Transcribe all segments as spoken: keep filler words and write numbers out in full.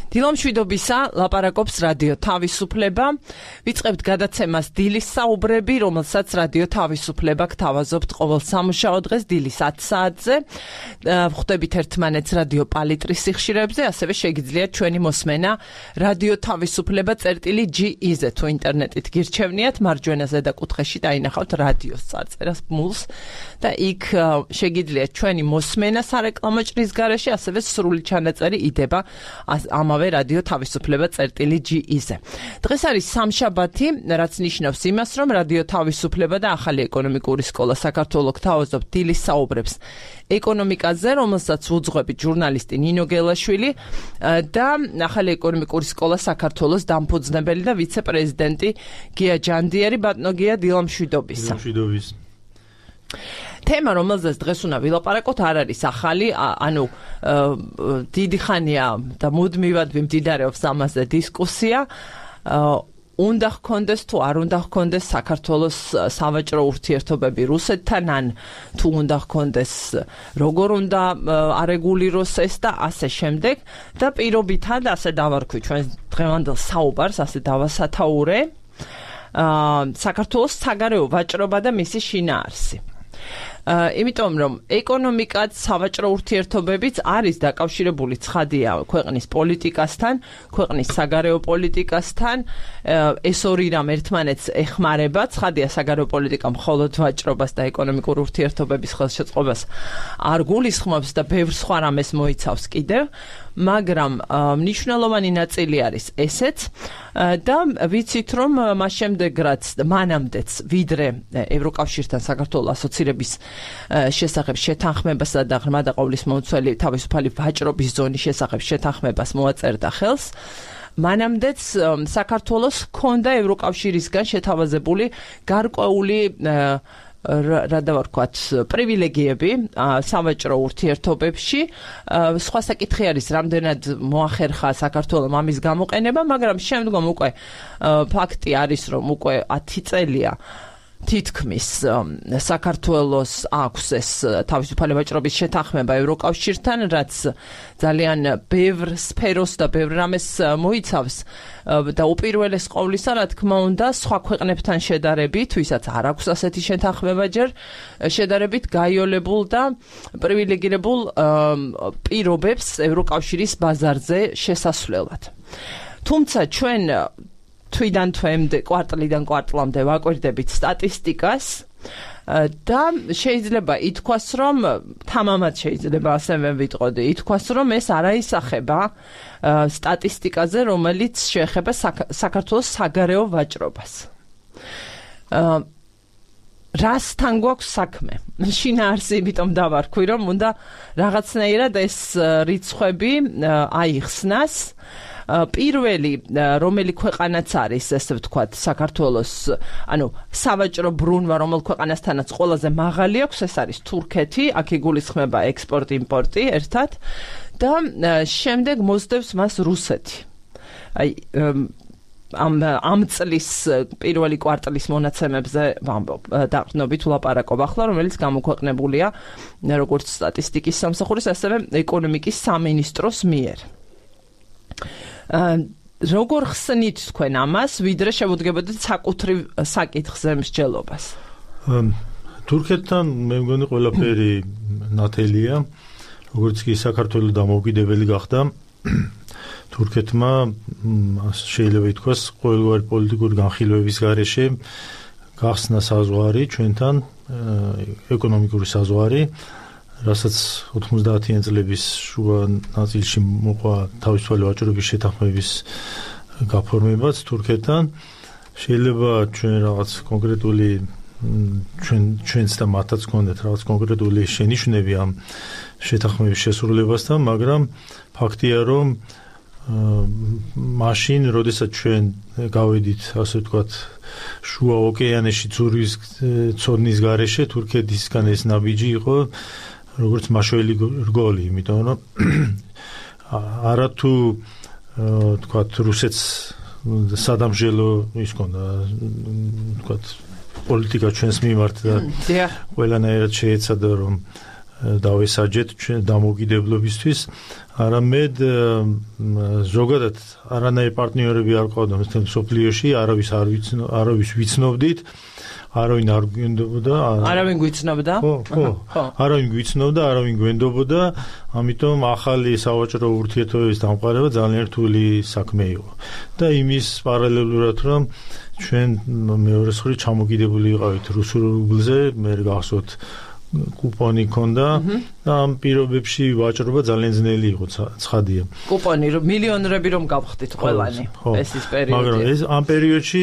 დილამშვიდობისა, ლაპარაკობს რადიო თავისუფლება. ვიწყებთ გადაცემას დილის საუბრები, რომელსაც რადიო თავისუფლება გთავაზობთ ყოველ სამუშაო დღეს დილის ათი საათზე. ვხვდებით ერთმანეთს რადიო პალიტრის სიხშირეებზე, ასევე შეგიძლიათ ჩვენი მოსმენა რადიო თავისუფლება წერტილი ჯი ი-ზე თუ ინტერნეტით გირჩევნიათ, მარჯვენა ზედა კუთხეში დაინახავთ რადიოს წარწერას ბმულს და იქ შეგიძლიათ ჩვენი მოსმენა სარეკლამო ჭრის გარეშე, ასევე სრული ჩანაწერი იდება ამავე რადიო თავისუფლება წერტილი ჯი ი-ზე. დღეს არის სამშაბათი, რაც ნიშნავს იმას, რომ რადიო თავისუფლება და ახალი ეკონომიკური სკოლა საქართველოს გთავაზობთ დილის საუბრებს ეკონომიკაზე, რომელსაც უძღვებით ჟურნალისტი ნინო გელაშვილი და ახალი ეკონომიკური სკოლა საქართველოს დამფუძნებელი და ვიცე-პრეზიდენტი გია ჯანდიერი. ბატონო გია, დილამშვიდობისა. დილამშვიდობის. თემა, რომელზეც დღეს უნდა ვილაპარაკოთ, არ არის ახალი, ანუ დიდი ხანია და მუდმივად მიმდინარეობს ამაზე დისკუსია. უნდა ჰქონდეს თუ არ უნდა ჰქონდეს საქართველოს სავაჭრო ურთიერთობები რუსეთთან, ან თუ უნდა ჰქონდეს, როგორ უნდა არეგულიროს ეს და ასე შემდეგ. და პირობითად ასე დავარქვი ჩვენ დღევანდელ საუბარს, ასე დავასათაურე საქართველოს საგარეო ვაჭრობა და მისი შინაარსი. იმიტომ რომ ეკონომიკაც, სავაჭრო ურთიერთობებიც არის დაკავშირებული ცხადია ქვეყნის პოლიტიკასთან, ქვეყნის საგარეო პოლიტიკასთან. ეს ორი რამ ერთმანეთს ეხმარება. ცხადია, საგარეო პოლიტიკა მხოლოდ ვაჭრობას და ეკონომიკურ ურთიერთობების ხელშეწყობას არ გულისხმობს და ბევრ სხვა რამეს მოიცავს კიდევ, მაგრამ მნიშვნელოვანი ნაწილი არის ესეც და ვიცით, რომ მას შემდეგ რაც მანამდეც ვიდრე ევროკავშირთან საქართველოს ასოცირების შესახებ შეთანხმებასა და ღრმა და ყოვლისმომცველი თავისუფალი ვაჭრობის ზონის შესახებ შეთანხმებას მოაწერდა ხელს, მანამდეც საქართველოს ჰქონდა ევროკავშირისგან შეთავაზებული გარკვეული რა დავარქვათ პრივილეგიები სავაჭრო ურთიერთობებში. სხვა საკითხი არის, რამდენად მოახერხა საქართველოს ამის გამოყენება, მაგრამ შემდგომ უკვე ფაქტი არის, რომ უკვე ათი წელია თითქმის საქართველოს აქვს ეს თავისუფალი ვაჭრობის შეთანხმება ევროკავშირთან, რაც ძალიან ბევრ სფეროს და ბევრ რამეს მოიცავს და უპირველეს ყოვლისა, რა თქმა უნდა, სხვა ქვეყნებთან შედარებით, ვისაც არ აქვს ასეთი შეთანხმება ჯერ, შედარებით გაიოლებულ და პრივილეგირებულ პირობებს ევროკავშირის ბაზარზე შესასვლელად. თუმცა ჩვენ თვიდან თვემდე, კვარტლიდან კვარტლამდე ვაკვირდებით სტატისტიკას და შეიძლება ითქვას, რომ თამამად შეიძლება ასევე ვიტყოდი, ითქვას, რომ ეს არ აისახება სტატისტიკაზე, რომელიც შეეხება საქართველოს საგარეო ვაჭრობას. რასთან გვაქვს საქმე? შინაარსი, იმიტომ დავარქვი, რომ უნდა რაღაცნაირად ეს რიცხვები აიხსნას. პირველი, რომელი ქვეყანაც არის, ესე ვთქვათ, საქართველოს, ანუ სავაჭრო ბრუნვა, რომელ ქვეყანასთანაც ყველაზე მაღალი აქვს, ეს არის თურქეთი, აქ იგულისხმება ექსპორტ-იმპორტი ერთად და შემდეგ მოსდევს მას რუსეთი. აი ამ ამ წლის პირველი კვარტლის მონაცემებზე ვამბობ, დაყრდნობით ვლაპარაკობ ახლა, რომელიც გამოქვეყნებულია როგორც სტატისტიკის სამსახურის, ასევე ეკონომიკის სამინისტროს მიერ. როგორ ხსნით თქვენ ამას, ვიდრე შევუდგებოდეთ საკუთრივ საკითხზე მსჯელობას? თურქეთთან მე მგონი ყველაფერი ნათელია, როგორც კი საქართველოს დამოუკიდებელი გახდა, თურქეთმა შეიძლება ითქვას ყოველგვარი პოლიტიკური განხილვების გარეშე გახსნა საზღვარი ჩვენთან, ეკონომიკური საზღვარი, რასაც ოთხმოცდაათიან წლების შუა ნაწილში მოყვა თავისუფალი ვაჭრობის შეთანხმების გაფორმებაც თურქეთთან. შეიძლება ჩვენ რაღაც კონკრეტული ჩვენ ჩვენც და მათაც გქონდეთ რაღაც კონკრეტული შენიშვნები ამ შეთანხმების შესრულებასთან, მაგრამ ფაქტია, რომ მაშინ, როდესაც ჩვენ გავედით, ასე ვთქვათ, შუა ოკეანეში ძურვის ცოდნის გარეშე, თურქეთისგან ეს ნაბიჯი იყო როგორც მაშველი რგოლი, იმიტომ რომ არათუ თქვათ რუსეთს სადამსჯელო ის ქონდა, თქვათ პოლიტიკა ჩვენს მიმართ და ყველანაირად შეეცადა, რომ დავესაჯეთ ჩვენ დამოუკიდებლობისთვის, არამედ ზოგადად არანაირი პარტნიორები არ ყავდა მთელ მსოფლიოში, არავის არ ვიცნო, არავის ვიცნობდით, არავინ არ გვინდობოდა, არავინ გვიცნობდა? ხო, ხო, არავინ გვიცნობდა, არავინ გვენდობოდა, ამიტომ ახალი სავაჭრო ურთიერთობების დამყარება ძალიან რთული საქმე იყო. და იმის პარალელურად, რომ ჩვენ მეორე მხრივ ჩამოკიდებული ვიყავით რუსულ რუბლზე, მე გახსოვთ კუპონი ქონდა და ამ პირობებში ვაჭრობა ძალიან ძნელი იყო, ცხადია. კუპონი რომ მილიონრები რომ გავხდით ყველანი ეს ის პერიოდი. მაგრამ ეს ამ პერიოდში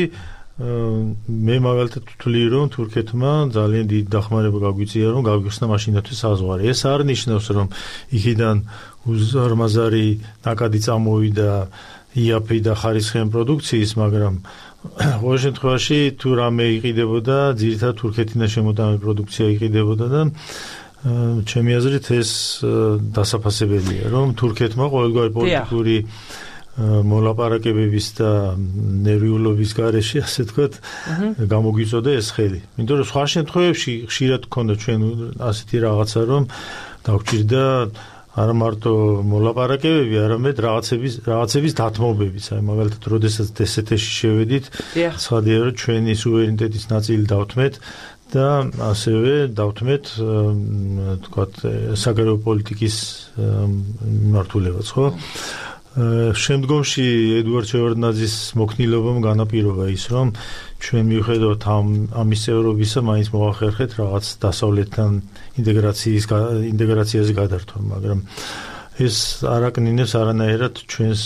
მე მაგალითად ვთვლი რომ თურქეთმა ძალიან დიდი დახმარება გაგვიწია რომ გავიხსნა მაშინათვე საზღვარი. ეს არ ნიშნავს რომ იქიდან უზარმაზარი ნაკადი წამოვიდა იაფი და ხარისხიანი პროდუქციის, მაგრამ ყოველ შემთხვევაში თუ რამე იყიდებოდა, ძირითადად თურქეთიდან შემოტანილი პროდუქცია იყიდებოდა და ჩემი აზრით ეს დასაფასებელია, რომ თურქეთმა ყოველგვარი პოლიტიკური მოლაპარაკებების და ნერვიულობის გარეშე, ასე ვთქვათ, გამოგვიწოდა ეს ხელი. იმიტომ რომ სხვა შემთხვევებში ხშირად გქონდა ჩვენ ასეთი რაღაცა, რომ დაგვჭირდა არა მარტო მოლაპარაკებები, არამედ რაღაცების რაღაცების დათმობებიც. აი მაგალითად, როდესაც დსთ-ში შევედით, ცხადია რომ ჩვენი სუვერენიტეტის ნაწილი დავთმეთ და ასევე დავთმეთ, ვთქვათ, საგარეო პოლიტიკის მიმართულებაც, ხო? შემდგომში ედუარდ შევარდნაძის მოქნილობამ განაპირობა ის, რომ ჩვენ მიუხედავად ამ ამის წევრობისა, მაინც მოვახერხეთ რაღაც დასავლეთთან ინტეგრაციის ინტეგრაციაზე გადართვა, მაგრამ ეს არ აკნინებს არანაირად ჩვენს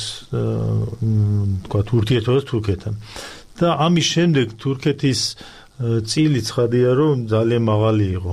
ვთქვათ ურთიერთობას თურქეთთან. და ამის შემდეგ თურქეთის წილი ცხადია, რომ ძალიან მაღალი იყო.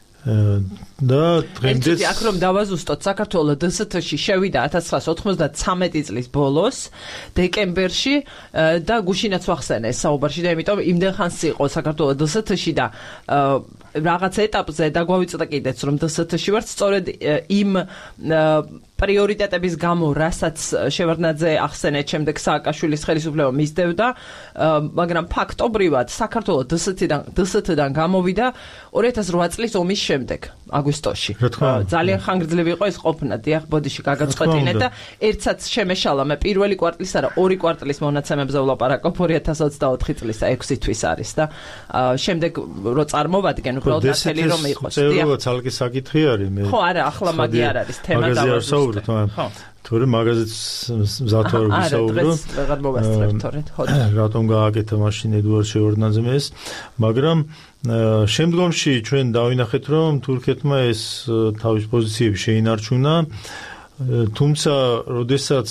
და დღემდეც აქ რომ დავაზუსტოთ, საქართველოს დსთ-ში შევიდა ათას ცხრაას ოცდამეთი წლის ბოლოს, დეკემბერში და გუშინაც ვახსენე საუბარში და იმიტომ იმდენ ხანს იყო საქართველოს დსთ-ში და რაღაც ეტაპზე და გვავიწოდა კიდეც რომ დსთ-ში ვართ, სწორედ იმ პრიორიტეტების გამო, რასაც შევარდნაძე ახსენეთ, შემდეგ სააკაშვილის ხელისუფლება მისდევდა, მაგრამ ფაქტობრივად საქართველოს დსთ-დან დსთ-დან გამოვიდა ორი ათას რვა წლის ომის შემდეგ, აგვისტოში. ძალიან ხანგრძლივი იყო ეს ყოფნა, დიახ, ბოდიში გაგაწყვეტინეთ და ერთსაც შემეშალა, მე პირველი კვარტლის არა, ორი კვარტლის მონაცემებზე ვლაპარაკობ, ორი ათას ოცდაოთხი წლის ექვსი თვის არის და შემდეგ რო წარმოვადგენ უბრალოდ ნათელი რომ იყოს. წეროა ცალკე საკითხი არის, მე. ხო, არა, ახლა მაგი არ არის თემა დავაზუსტე. ხო. თორე მაგაზეც მზათვარ ვისაუბრო. არა, დღეს ვეღარ მოვასწრებ თორე, ხო. რატომ გააკეთა მაშინ ედუარდ შევარდნაძემ ეს, მაგრამ შემდგომში ჩვენ დავინახეთ, რომ თურქეთმა ეს თავის პოზიციები შეინარჩუნა, თუმცა როდესაც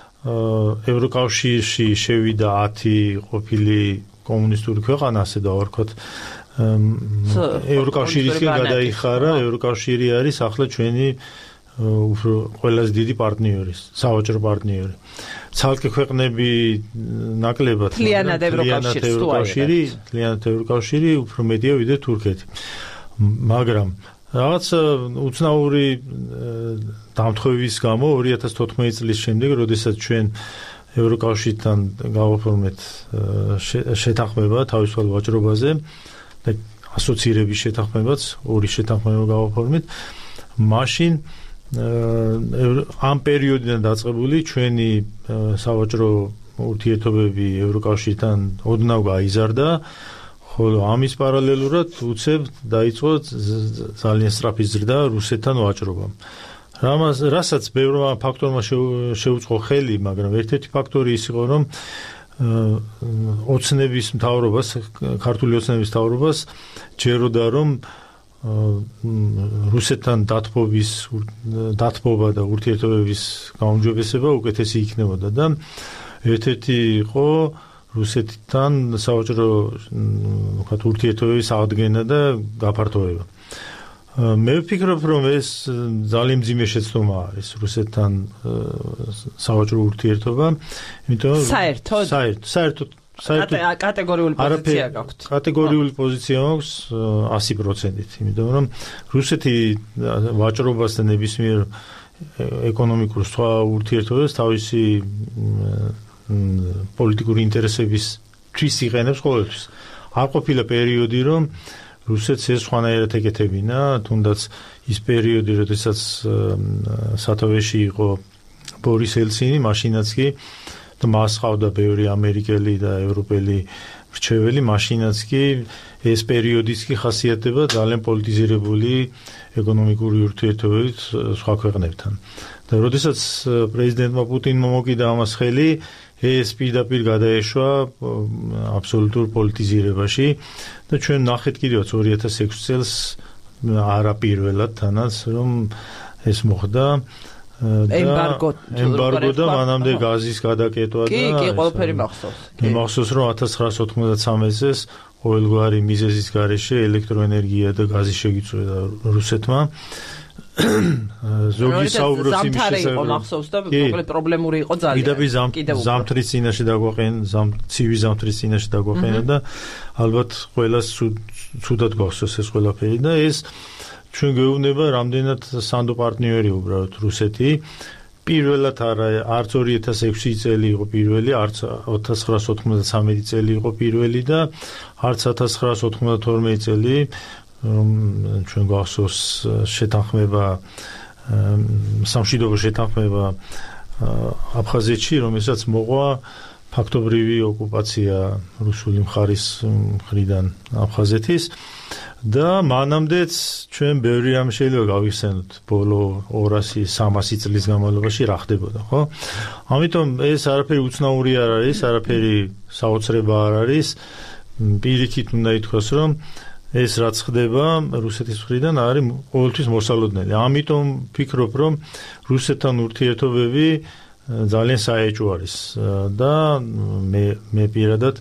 ევროკავშირში შევიდა ათი ყოფილი კომუნისტური ქვეყანა, ასე დავარქვათ, ევროკავშირისგან გადაიხარა, ევროკავშირი არის ახლა ჩვენი უფრო ყველაზე დიდი პარტნიორი, სავაჭრო პარტნიორი. ცალკე ქვეყნები ნაკლებად, მთლიანად ევროკავშირი, მთლიანად ევროკავშირი უფრო მეტია ვიდრე თურქეთი. მაგრამ რაღაც უცნაური დამთხოვების გამო ორი ათას თოთხმეტი წლის შემდეგ, როდესაც ჩვენ ევროკავშირთან გავაფორმეთ შეთანხმება თავისუფალ ვაჭრობაზე და ასოცირების შეთანხმებაც, ორი შეთანხმება გავაფორმეთ, მაშინ ამ პერიოდიდან დაწყებული ჩვენი სავაჭრო ურთიერთობები ევროკავშირთან ოდნავ გაიზარდა, ხოლო ამის პარალელურად უცებ დაიწყო ძალიან სწრაფი ზრდა რუსეთთან ვაჭრობამ. რამაც რასაც ბევრმა ფაქტორმა შეუწყო ხელი, მაგრამ ერთ-ერთი ფაქტორი ის იყო, რომ ოცნების მთავრობას, ქართული ოცნების მთავრობას ჯეროდა, რომ რუსეთთან დათბობის დათბობა და ურთიერთობების გაუმჯობესება უკეთესი იქნებოდა და ერთ-ერთი იყო რუსეთთან სავაჭრო ვთქვათ ურთიერთობების აღდგენა და გაფართოება. მე ვფიქრობ, რომ ეს ძალიან მძიმე შეცდომა არის რუსეთთან სავაჭრო ურთიერთობა, იმიტომ რომ საერთოდ საერთოდ კატეგორიული პოზიცია გაქვთ. კატეგორიული პოზიცია აქვს ასი პროცენტით, იმიტომ რომ რუსეთი ვაჭრობას და ნებისმიერ ეკონომიკურ სხვა ურთიერთობებს თავისი პოლიტიკური ინტერესების თვის იყენებს ყოველთვის. არ ყოფილა პერიოდი, რომ რუსეთს ეს სხვანაირად ეკეთებინა, თუნდაც ის პერიოდი, როდესაც სათავეში იყო ბორის ელცინი, მაშინაც კი მას ყავდა ბევრი ამერიკელი და ევროპელი მრჩეველი, მაშინაც კი ეს პერიოდიც კი ხასიათდება ძალიან პოლიტიზირებული ეკონომიკური ურთიერთობებით სხვა ქვეყნებთან. და როდესაც პრეზიდენტმა პუტინმა მოკიდა ამას ხელი, ეს პირდაპირ გადაეშვა აბსოლუტურ პოლიტიზირებაში და ჩვენ ნახეთ კიდევაც ორი ათას ექვსი წელს არაპირველად თანაც რომ ეს მოხდა ემბარგო ემბარგო და მანამდე გაზის გადაკეტვა და კი კი ყველაფერი მახსოვს. კი მახსოვს რომ ათას ცხრაასი ოთხმოცდამეტ წელს ყოველგვარი მიზეზის გარეშე ელექტროენერგია და გაზი შეგიწვევდა რუსეთმა. ზოგი საუბრობს იმის შესახებ მახსოვს და მოკლედ პრობლემური იყო ძალიან. კიდევ ზამთრის წინაშე დაგვაყენ, ცივი ზამთრის წინაშე დაგვაყენა და ალბათ ყველას ცუდად გახსოვს ეს ყველაფერი და ეს ჩვენ გვეუბნება რამდენად სანდო პარტნიორი უბრალოდ რუსეთი. პირველად არა, არც ორი ათას ექვსი წელი იყო პირველი, არც ათას ცხრაასი ოთხმოცდამეტი წელი იყო პირველი და არც ათას ცხრაასი ოთხმოცდათორმეტი წელი ჩვენ გვახსოვს შეთანხმება სამშვიდობო შეთანხმება აფხაზეთში, რომელსაც მოყვა ფაქტობრივი ოკუპაცია რუსული მხარის მხრიდან აფხაზეთის და მანამდეც ჩვენ ბევრი რამ შეიძლება გავიხსენოთ ბოლო ორასი სამასი წლის განმავლობაში რა ხდებოდა, ხო? ამიტომ ეს არაფერი უცნაური არ არის, არაფერი საოცრება არ არის. პირიქით უნდა ითქვას, რომ ეს რაც ხდება რუსეთის მხრიდან არის ყოველთვის მოსალოდნელი. ამიტომ ვფიქრობ, რომ რუსეთთან ურთიერთობები ძალიან საეჭვო არის და მე მე პირადად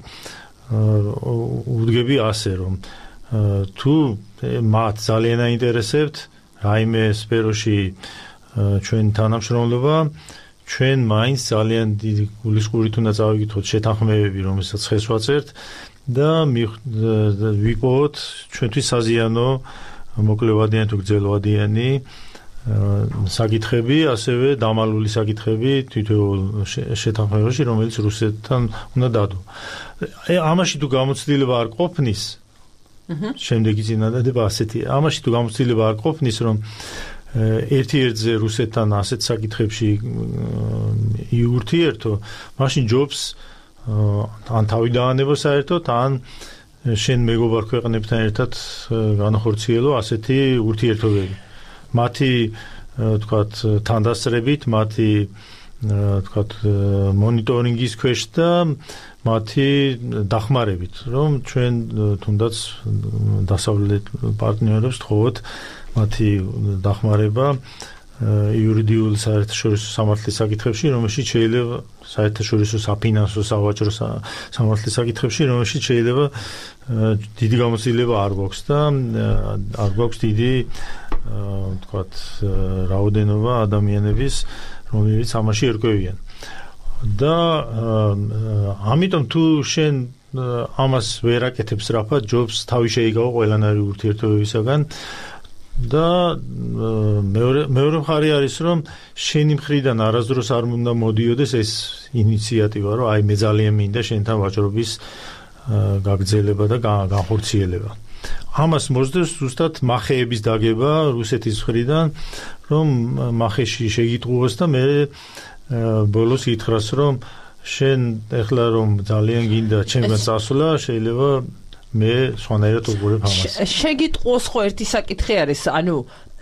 ვუდგები ასე, რომ თუ მათ ძალიან აინტერესებთ რაიმე სფეროში ჩვენ თანამშრომლობა, ჩვენ მაინც ძალიან დიდი გულისყურით უნდა წავიკითხოთ შეთანხმებები, რომელსაც ხეს ვაწერთ და ვიპოვოთ ჩვენთვის საზიანო მოკლევადიანი თუ გრძელვადიანი საკითხები, ასევე დამალული საკითხები თითოეულ შეთანხმებაში, რომელიც რუსეთთან უნდა დადო. ამაში თუ გამოცდილება არ ყოფნის, შემდეგი წინადადება ასეთია. ამაში თუ გამოცდილება არ ყოფნის, რომ ერთ-ერთზე რუსეთთან ასეთ საკითხებში იურთიერთო, მაშინ ჯობს ან თავი დაანება საერთოდ, ან შენ მეგობარ ქვეყნებთან ერთად განახორციელო ასეთი ურთიერთობები. მათი თქვათ თანდასწრებით, მათი თქვათ მონიტორინგის ქვეშ და მათი დახმარებით, რომ ჩვენ თუნდაც დასავლეთ პარტნიორებს თხოვოთ მათი დახმარება იურიდიული საერთაშორისო სამართლის საკითხებში, რომელშიც შეიძლება საერთაშორისო საფინანსო სავაჭრო სამართლის საკითხებში, რომელშიც შეიძლება დიდი გამოცდილება არ გვაქვს და არ გვაქვს დიდი თქვათ რაოდენობა ადამიანების, რომლებიც ამაში ერკვევიან. და ამიტომ თუ შენ ამას ვერ აკეთებ სწრაფად, ჯობს თავი შეიგავო ყველანაირი ურთიერთობებისაგან და მეორე მეორე მხარე არის, რომ შენი მხრიდან არასდროს არ უნდა მოდიოდეს ეს ინიციატივა, რომ აი მე ძალიან მინდა შენთან ვაჭრობის გაგრძელება და განხორციელება. ამას მოსდევს ზუსტად მახეების დაგება რუსეთის მხრიდან, რომ მახეში შეგიტყუოს და მე ბოლოს ითხრას, რომ შენ ეხლა რომ ძალიან გინდა ჩემგან წასვლა, შეიძლება მე სხვანაირად უყურებ ამას. შეგიტყუოს ხო ერთი საკითხი არის, ანუ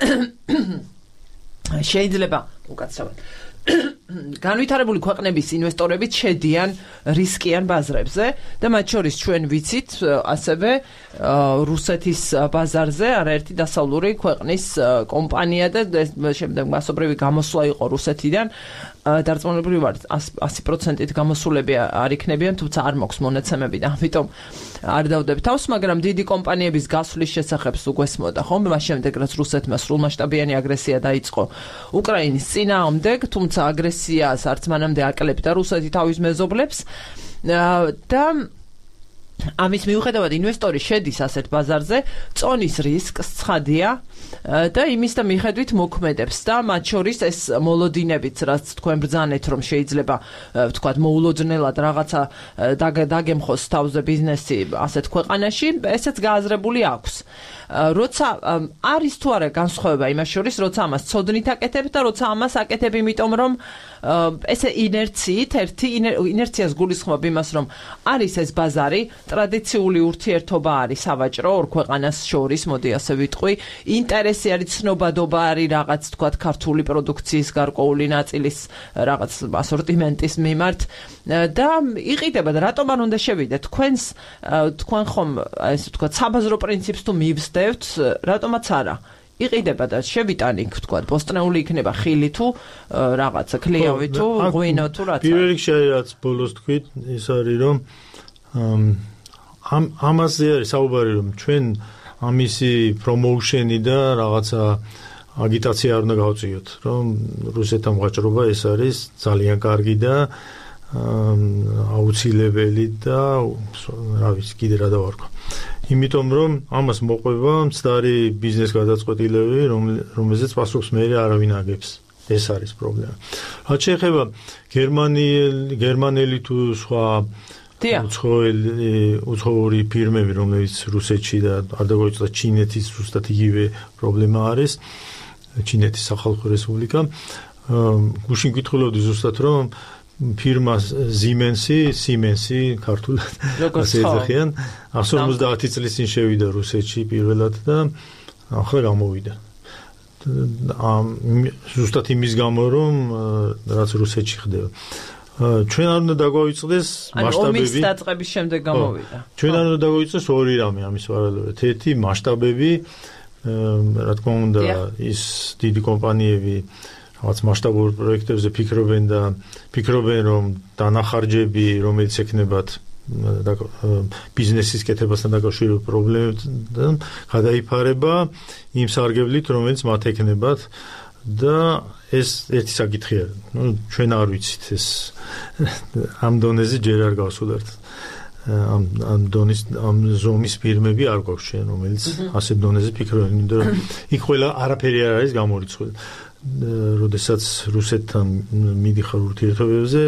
შეიძლება უკაცრავად განვითარებული ქვეყნების ინვესტორები შედიან რისკიან ბაზრებზე და მათ შორის ჩვენ ვიცით ასევე რუსეთის ბაზარზე არაერთი დასავლური ქვეყნის კომპანია და შემდეგ მასობრივი გამოსვლა იყო რუსეთიდან დარწმუნებული ვარ ასი პროცენტით გამოსულები არ იქნებიან, თუმცა არ მოქვს მონაცემები და ამიტომ არ დავდებ თავს, მაგრამ დიდი კომპანიების გასვლის შესახებ უგვესმოდა ხომ, მას შემდეგ რაც რუსეთმა სრულმასშტაბიანი აგრესია დაიწყო უკრაინის წინააღმდეგ, თუმცა აგრესიას არც მანამდე აკლებდა რუსეთი თავის მეზობლებს და ამის მიუხედავად ინვესტორი შედის ასეთ ბაზარზე, წონის რისკს ცხადია და იმის და მიხედვით მოქმედებს და მათ შორის ეს მოლოდინებიც, რაც თქვენ ბრძანეთ, რომ შეიძლება ვთქვათ მოულოდნელად რაღაცა დაგემხოს თავზე ბიზნესი ასეთ ქვეყანაში, ესეც გააზრებული აქვს. როცა არის თუ არა განსხვავება იმას შორის, როცა ამას ცოდნით აკეთებ და როცა ამას აკეთებ იმიტომ, რომ ესე ინერციით, ერთი ინერციას გულისხმობ იმას, რომ არის ეს ბაზარი, ტრადიციული ურთიერთობა არის სავაჭრო ორ ქვეყანას შორის, მოდი ასე ვიტყვი, ინტერესი არის, ცნობადობა არის რაღაც თქვათ ქართული პროდუქციის გარკვეული ნაწილის რაღაც ასორტიმენტის მიმართ და იყიდება და რატომ არ უნდა შევიდეთ თქვენს თქვენ ხომ ესე ვთქვათ საბაზრო პრინციპს თუ მივსდევთ, რატომაც არა იყიდება და შევიტანიქ თქვა ბოსტნეული იქნება ხილი თუ რაღაცა ქლიავი თუ ღვინო თუ რაცა. პირველ რიგში რაც ბოლოს თქვით ის არის რომ ამ ამაზე არის საუბარი რომ ჩვენ ამისი პრომოუშენი და რაღაცა აგიტაცია არ უნდა გავწიოთ რომ რუსეთთან მოაჭრობა ეს არის ძალიან კარგი და აუცილებელი და რა ვიცი კიდე რა დავარქვა. იმიტომ რომ ამას მოყვება მცდარი ბიზნეს გადაწყვეტილები, რომელზეც პასუხს მე არავინ აგებს. ეს არის პრობლემა. რაც შეეხება გერმანიელი, გერმანელი თუ სხვა უცხოური ფირმები, რომლებიც რუსეთში და არ დაგვეწოდა ჩინეთის ზუსტად იგივე პრობლემა არის, ჩინეთის სახალხო რესპუბლიკა. გუშინ გითხულობდი ზუსტად რომ ფირმა Siemens-ი, Siemens-ი ქართულად ასე ეძახიან, ახსოვს ორმოცდაათი წლის წინ შევიდა რუსეთში პირველად და ახლა გამოვიდა. ზუსტად იმის გამო რომ რაც რუსეთში ხდება. ჩვენ არ უნდა დაგვაიწყდეს მასშტაბები. ომის დაწყების შემდეგ გამოვიდა. ჩვენ არ უნდა დაგვაიწყდეს ორი რამე ამის პარალელურად. ერთი მასშტაბები, რა თქმა უნდა, ის დიდი კომპანიები რაღაც მასშტაბურ პროექტებზე ფიქრობენ და ფიქრობენ რომ დანახარჯები, რომელიც ექნებათ ბიზნესის კეთებასთან დაკავშირებულ პრობლემებთან გადაიფარება იმ სარგებლით, რომელიც მათ ექნებათ და ეს ერთი საკითხი არის. ნუ ჩვენ არ ვიცით ეს ამ დონეზე ჯერ არ გავსულართ. ამ ამ დონის ამ ზომის ფირმები არ გვაქვს ჩვენ, რომელიც ასეთ დონეზე ფიქრობენ, იმიტომ რომ იქ ყველა არაფერი არ არის გამორიცხული. როდესაც რუსეთთან მიდიხარ ურთიერთობებზე,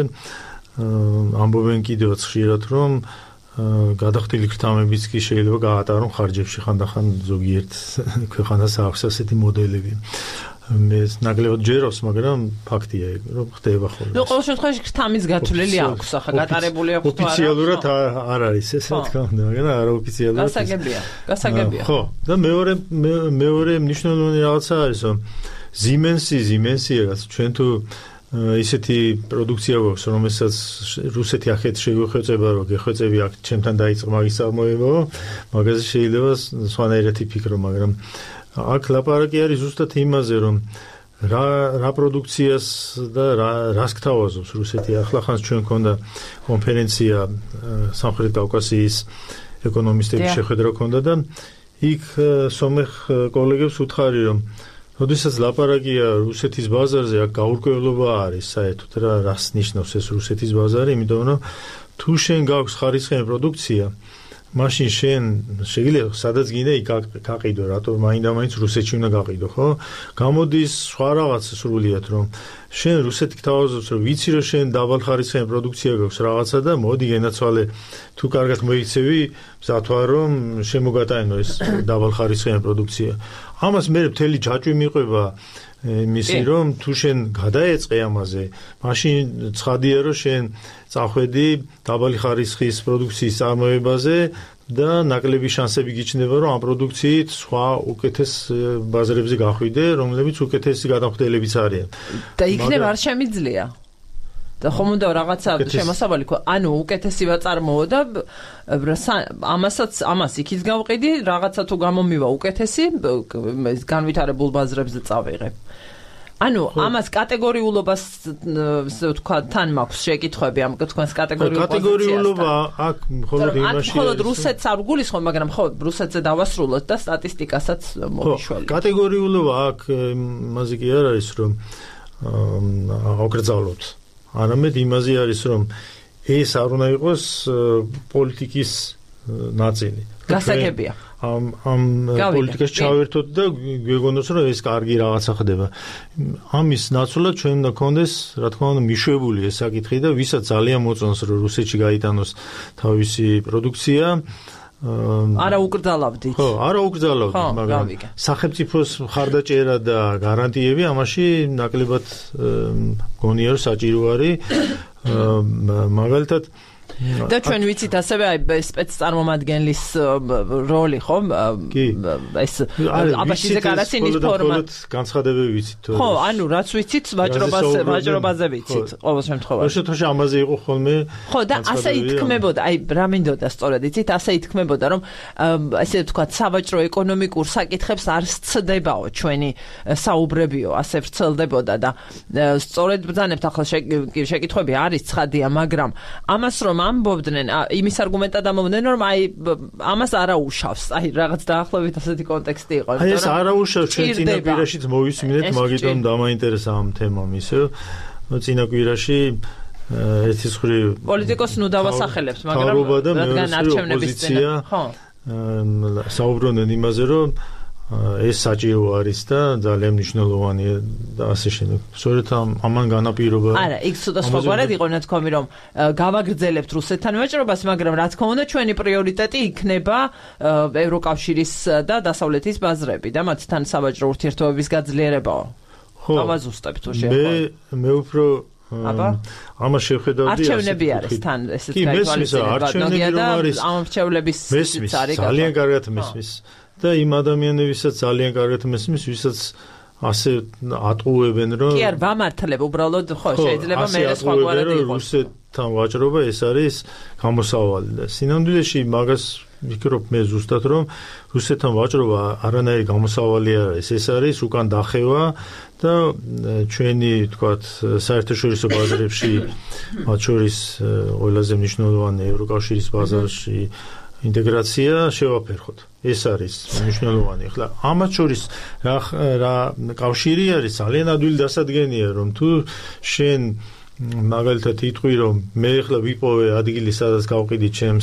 ამბობენ კიდევაც ხშირად, რომ გადახდილი ქრთამებიც კი შეიძლება გაატარონ ხარჯებში ხანდახან ზოგიერთ ქვეყანას აქვს ასეთი მოდელები. მე ნაკლებად ჯეროს, მაგრამ ფაქტია ეგ, რომ ხდება ხოლმე. ნუ ყოველ შემთხვევაში ქრთამის გათვლილი აქვს, ახლა გატარებული აქვს თუ არა. ოფიციალურად არ არის ეს, რა თქმა უნდა, მაგრამ არაოფიციალურად. გასაგებია, გასაგებია. ხო, და მეორე მეორე მნიშვნელოვანი რაღაცა არის, რომ Siemens-ი, Siemens-ი რაღაც ჩვენ თუ ისეთი პროდუქცია გვაქვს, რომელსაც რუსეთი ახეთ შეგვეხვეწება, რომ გეხვეწები აქ ჩემთან დაიწყო მაგის წარმოება, მაგაზე შეიძლება სხვანაირად იფიქრო, მაგრამ აქ ლაპარაკი არის ზუსტად იმაზე, რომ რა რა პროდუქციას და რა რას გთავაზობს რუსეთი. ახლახანს ჩვენ გქონდა კონფერენცია სამხრეთ კავკასიის ეკონომისტების შეხვედრა გქონდა და იქ სომეხ კოლეგებს უთხარი, რომ როდესაც ლაპარაკია რუსეთის ბაზარზე, აქ გაურკვევლობა არის საერთოდ რა რას ნიშნავს ეს რუსეთის ბაზარი, იმიტომ რომ თუ შენ გაქვს ხარისხიანი პროდუქცია, მაშინ შენ შეიძლება სადაც გინდა იქ გაყიდო, რატო მაინდა-მაინც რუსეთში უნდა გაყიდო, ხო? გამოდის სხვა რაღაც სრულიად, რომ შენ რუსეთი გთავაზობს, რომ ვიცი რომ შენ დაბალხარისხიანი პროდუქცია გაქვს რაღაცა და მოდი გენაცვალე, თუ კარგად მოიქცევი, მზათვარ რომ შემოგატანო ეს დაბალხარისხიანი პროდუქცია. ამას მე მთელი ჯაჭვი მიყვება იმისი, რომ თუ შენ გადაეწყე ამაზე, მაშინ ცხადია რომ შენ წახვედი დაბალი ხარისხის პროდუქციის წარმოებაზე და ნაკლები შანსები გიჩნდება, რომ ამ პროდუქციით სხვა უკეთეს ბაზრებზე გახვიდე, რომლებიც უკეთესი გადამხდელებიც არიან. და იქნებ არ შემიძლია. და ხომ უნდა რაღაცა შემოსავალი ხო, ანუ უკეთესი ვაწარმოო და ამასაც ამას იქით გავყიდი, რაღაცა თუ გამომივა უკეთესი, განვითარებულ ბაზრებზე წავიღებ. ანუ ამას კატეგორიულობას თქვა თან მაქვს შეკითხვები ამ თქვენს კატეგორიულ პოზიციასთან. კატეგორიულობა აქ მხოლოდ იმაში. მხოლოდ რუსეთს არ გულისხმობ, მაგრამ ხო რუსეთზე დავასრულოთ და სტატისტიკასაც მომიშველეთ. კატეგორიულობა აქ იმაზე კი არ არის, რომ აკრძალოთ. არამედ იმაზე არის, რომ ეს არ უნდა იყოს პოლიტიკის ნაწილი. გასაგებია. ამ ამ პოლიტიკას ჩავერთოთ და გვეგონოს რომ ეს კარგი რაღაცა ხდება. ამის ნაცვლად ჩვენ უნდა გქონდეს, რა თქმა უნდა, მიშვებული ეს საკითხი და ვისაც ძალიან მოწონს რომ რუსეთში გაიტანოს თავისი პროდუქცია, არა უკრძალავდით. ხო, არა უკრძალავდით, მაგრამ სახელმწიფოს მხარდაჭერა და გარანტიები ამაში ნაკლებად მგონია რომ საჭირო არის. მაგალითად და ჩვენ ვიცით ასევე აი სპეცწარმომადგენლის როლი ხო ეს აბაშიძე კარაცინის ფორმა განცხადებები ვიცით ხო ანუ რაც ვიცით ვაჭრობაზე ვაჭრობაზე ვიცით ყოველ შემთხვევაში შეთოში ამაზე იყო ხოლმე ხო და ასე ითქმებოდა აი რა მინდოდა სწორედ იცით ასე ითქმებოდა რომ ესე ვთქვათ სავაჭრო ეკონომიკურ საკითხებს არ სცდებაო ჩვენი საუბრებიო ასე ვრცელდებოდა და სწორედ ბრძანებთ ახლა შეკითხვები არის ცხადია მაგრამ ამას რომ ამბობდნენ იმის არგუმენტად ამბობდნენ რომ აი ამას არაუშავს აი რაღაც დაახლოებით ასეთი კონტექსტი იყო აი ეს არაუშავს ჩვენ წინა კვირაშიც მოვისმინეთ მაგიტომ დამაინტერესა ამ თემამ ისე წინა კვირაში ერთის ხრი პოლიტიკოს ნუ დავასახელებთ მაგრამ რადგან არჩევნების წინა ხო საუბრობდნენ იმაზე რომ ეს საჭირო არის და ძალიან მნიშვნელოვანია და ასე შემდეგ. სწორედ ამან განაპირობა. არა, იქ ცოტა სხვაგვარად იყო ნათქვამი რომ გავაგრძელებთ რუსეთთან ვაჭრობას, მაგრამ რა თქმა უნდა ჩვენი პრიორიტეტი იქნება ევროკავშირის და დასავლეთის ბაზრები და მათთან სავაჭრო ურთიერთობების გაძლიერებაო. ხო. ამას უწევთ უშე. მე მე უფრო აბა ამას შევხედავდი არჩევნები არის თან ესეც გაითვალისწინებთ და ამ არჩევნების ის არის ძალიან კარგად მესმის. და იმ ადამიანებისაც ძალიან კარგად მესმის, ვისაც ასე ატყუებენ რომ კი არ ვამართლებ უბრალოდ ხო შეიძლება მე სხვაგვარად იყოს რუსეთთან ვაჭრობა ეს არის გამოსავალი და სინამდვილეში მაგას ვფიქრობ მე ზუსტად რომ რუსეთთან ვაჭრობა არანაირი გამოსავალი არ არის ეს არის უკან დახევა და ჩვენი თქვათ საერთაშორისო ბაზრებში მათ შორის ყველაზე მნიშვნელოვანი ევროკავშირის ბაზარში ინტეგრაცია შევაფერხოთ. ეს არის მნიშვნელოვანი. ახლა ამათ შორის რა რა კავშირი არის ძალიან ადვილი დასადგენია რომ თუ შენ მაგალითად იტყვი რომ მე ახლა ვიპოვე ადგილი სადაც გავყიდი ჩემს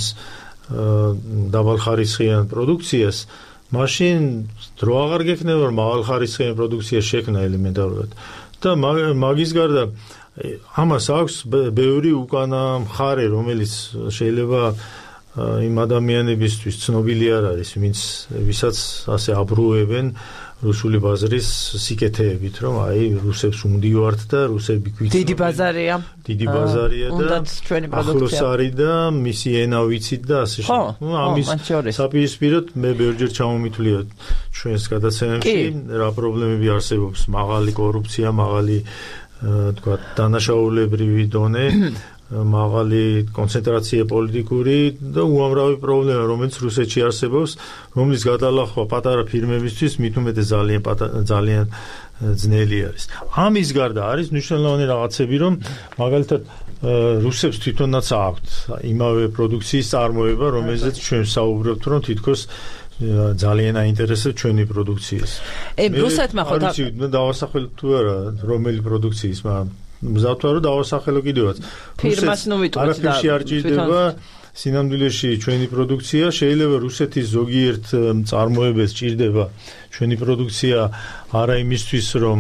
დაბალხარისხიან პროდუქციას მაშინ დრო აღარ გექნება რომ მაღალხარისხიან პროდუქცია შექმნა ელემენტარულად და მაგის გარდა ამას აქვს ბევრი უკანა მხარე რომელიც შეიძლება იმ ადამიანებისთვის ცნობილი არ არის, ვინც ვისაც ასე აბრუებენ რუსული ბაზრის სიკეთეებით, რომ აი რუსებს უნდივართ და რუსები გვიცნობენ. დიდი ბაზარია. დიდი ბაზარია და უნდათ ჩვენი პროდუქცია. ახლოს არის და მისი ენა ვიცით და ასე შემდეგ. ნუ ამის საპირისპიროდ მე ბევრჯერ ჩამომითვლია ჩვენს გადაცემებში რა პრობლემები არსებობს, მაღალი კორუფცია, მაღალი თქვა დანაშაულებრივი დონე მაღალი კონცენტრაცია პოლიტიკური და უამრავი პრობლემა, რომელიც რუსეთში არსებობს, რომლის გადალახვა პატარა ფირმებისთვის მით უმეტეს ძალიან ძალიან ძნელი არის. ამის გარდა არის მნიშვნელოვანი რაღაცები, რომ მაგალითად რუსებს თვითონაც აქვთ იმავე პროდუქციის წარმოება, რომელზეც ჩვენ საუბრობთ, რომ თითქოს ძალიან აინტერესებს ჩვენი პროდუქციის. ე რუსეთმა ხო და დავასახელოთ თუ არა რომელი პროდუქციის, მაგრამ მზავთვა რომ დავასახელო კიდევაც. ფირმას ნუ ვიტყვით და არაფერში არ ჭირდება სინამდვილეში ჩვენი პროდუქცია, შეიძლება რუსეთის ზოგიერთ წარმოებებს ჭირდება ჩვენი პროდუქცია არა იმისთვის რომ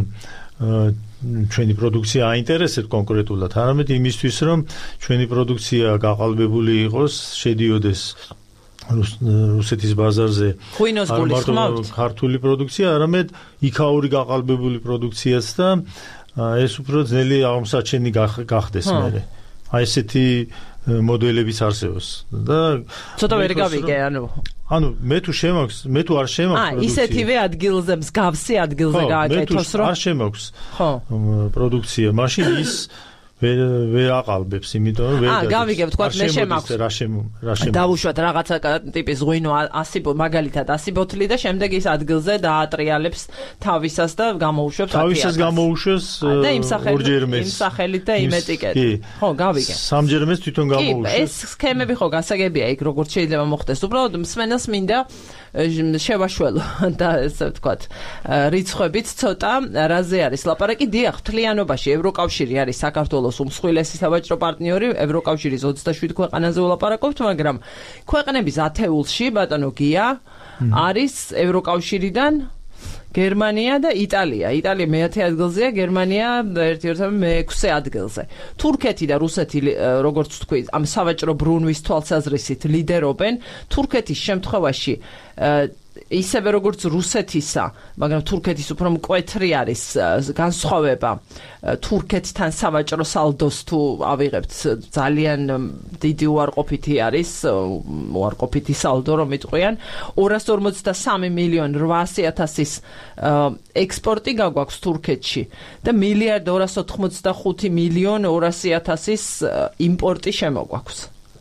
ჩვენი პროდუქცია აინტერესებს კონკრეტულად, არამედ იმისთვის რომ ჩვენი პროდუქცია გაყალბებული იყოს, შედიოდეს რუსეთის ბაზარზე ღვინოს გულისხმობთ ქართული პროდუქცია, არამედ იქაური გაყალბებული პროდუქციაც და ეს უფრო ძნელი აღმოსაჩენი გახდეს მერე. აი ესეთი მოდელებიც არსებობს და ცოტა ვერ გავიგე ანუ ანუ მე თუ შემაქვს მე თუ არ შემაქვს პროდუქცია. აა ისეთივე ადგილზე მსგავსი ადგილზე გააკეთოს რომ არ შემაქვს ხო პროდუქცია, მაშინ ის ვერ ვერ აყალბებს, იმიტომ რომ ვერ აა გავიგებ, თქვა მე შემაქვს რა შემ რა შემ დავუშვათ რაღაცა ტიპის ღვინო ასი მაგალითად ასი ბოთლი და შემდეგ ის ადგილზე დაატრიალებს თავისას და გამოუშვებს თავისას გამოუშვეს ორჯერ იმ სახელით და იმ ეტიკეტით. ხო, გავიგე. სამჯერ მეს თვითონ გამოუშვეს. ეს სქემები ხო გასაგებია იქ როგორც შეიძლება მოხდეს. უბრალოდ მსმენელს მინდა შევაშველო და ესე ვთქვათ რიცხვებით ცოტა რაზე არის ლაპარაკი. დიახ, მთლიანობაში ევროკავშირი არის საქართველოს საქართველოს უმსხვილესი სავაჭრო პარტნიორი, ევროკავშირის ოცდაშვიდ ქვეყანაზე ვლაპარაკობთ, მაგრამ ქვეყნების ათეულში ბატონო გია არის ევროკავშირიდან გერმანია და იტალია. იტალია მეათე ადგილზეა, გერმანია ერთ-ერთი მეექვსე ადგილზე. თურქეთი და რუსეთი, როგორც თქვი, ამ სავაჭრო ბრუნვის თვალსაზრისით ლიდერობენ. თურქეთის შემთხვევაში ისევე როგორც რუსეთისა, მაგრამ თურქეთის უფრო მკვეთრი არის განსხვავება თურქეთთან სავაჭრო სალდოს თუ ავიღებთ ძალიან დიდი უარყოფითი არის უარყოფითი სალდო რომ იტყვიან ორას ორმოცდასამი მილიონი რვაასი ათასის ექსპორტი გაგვაქვს თურქეთში და მილიარდ ორას ოთხმოცდახუთი მილიონი ორასი ათასის იმპორტი შემოგვაქვს.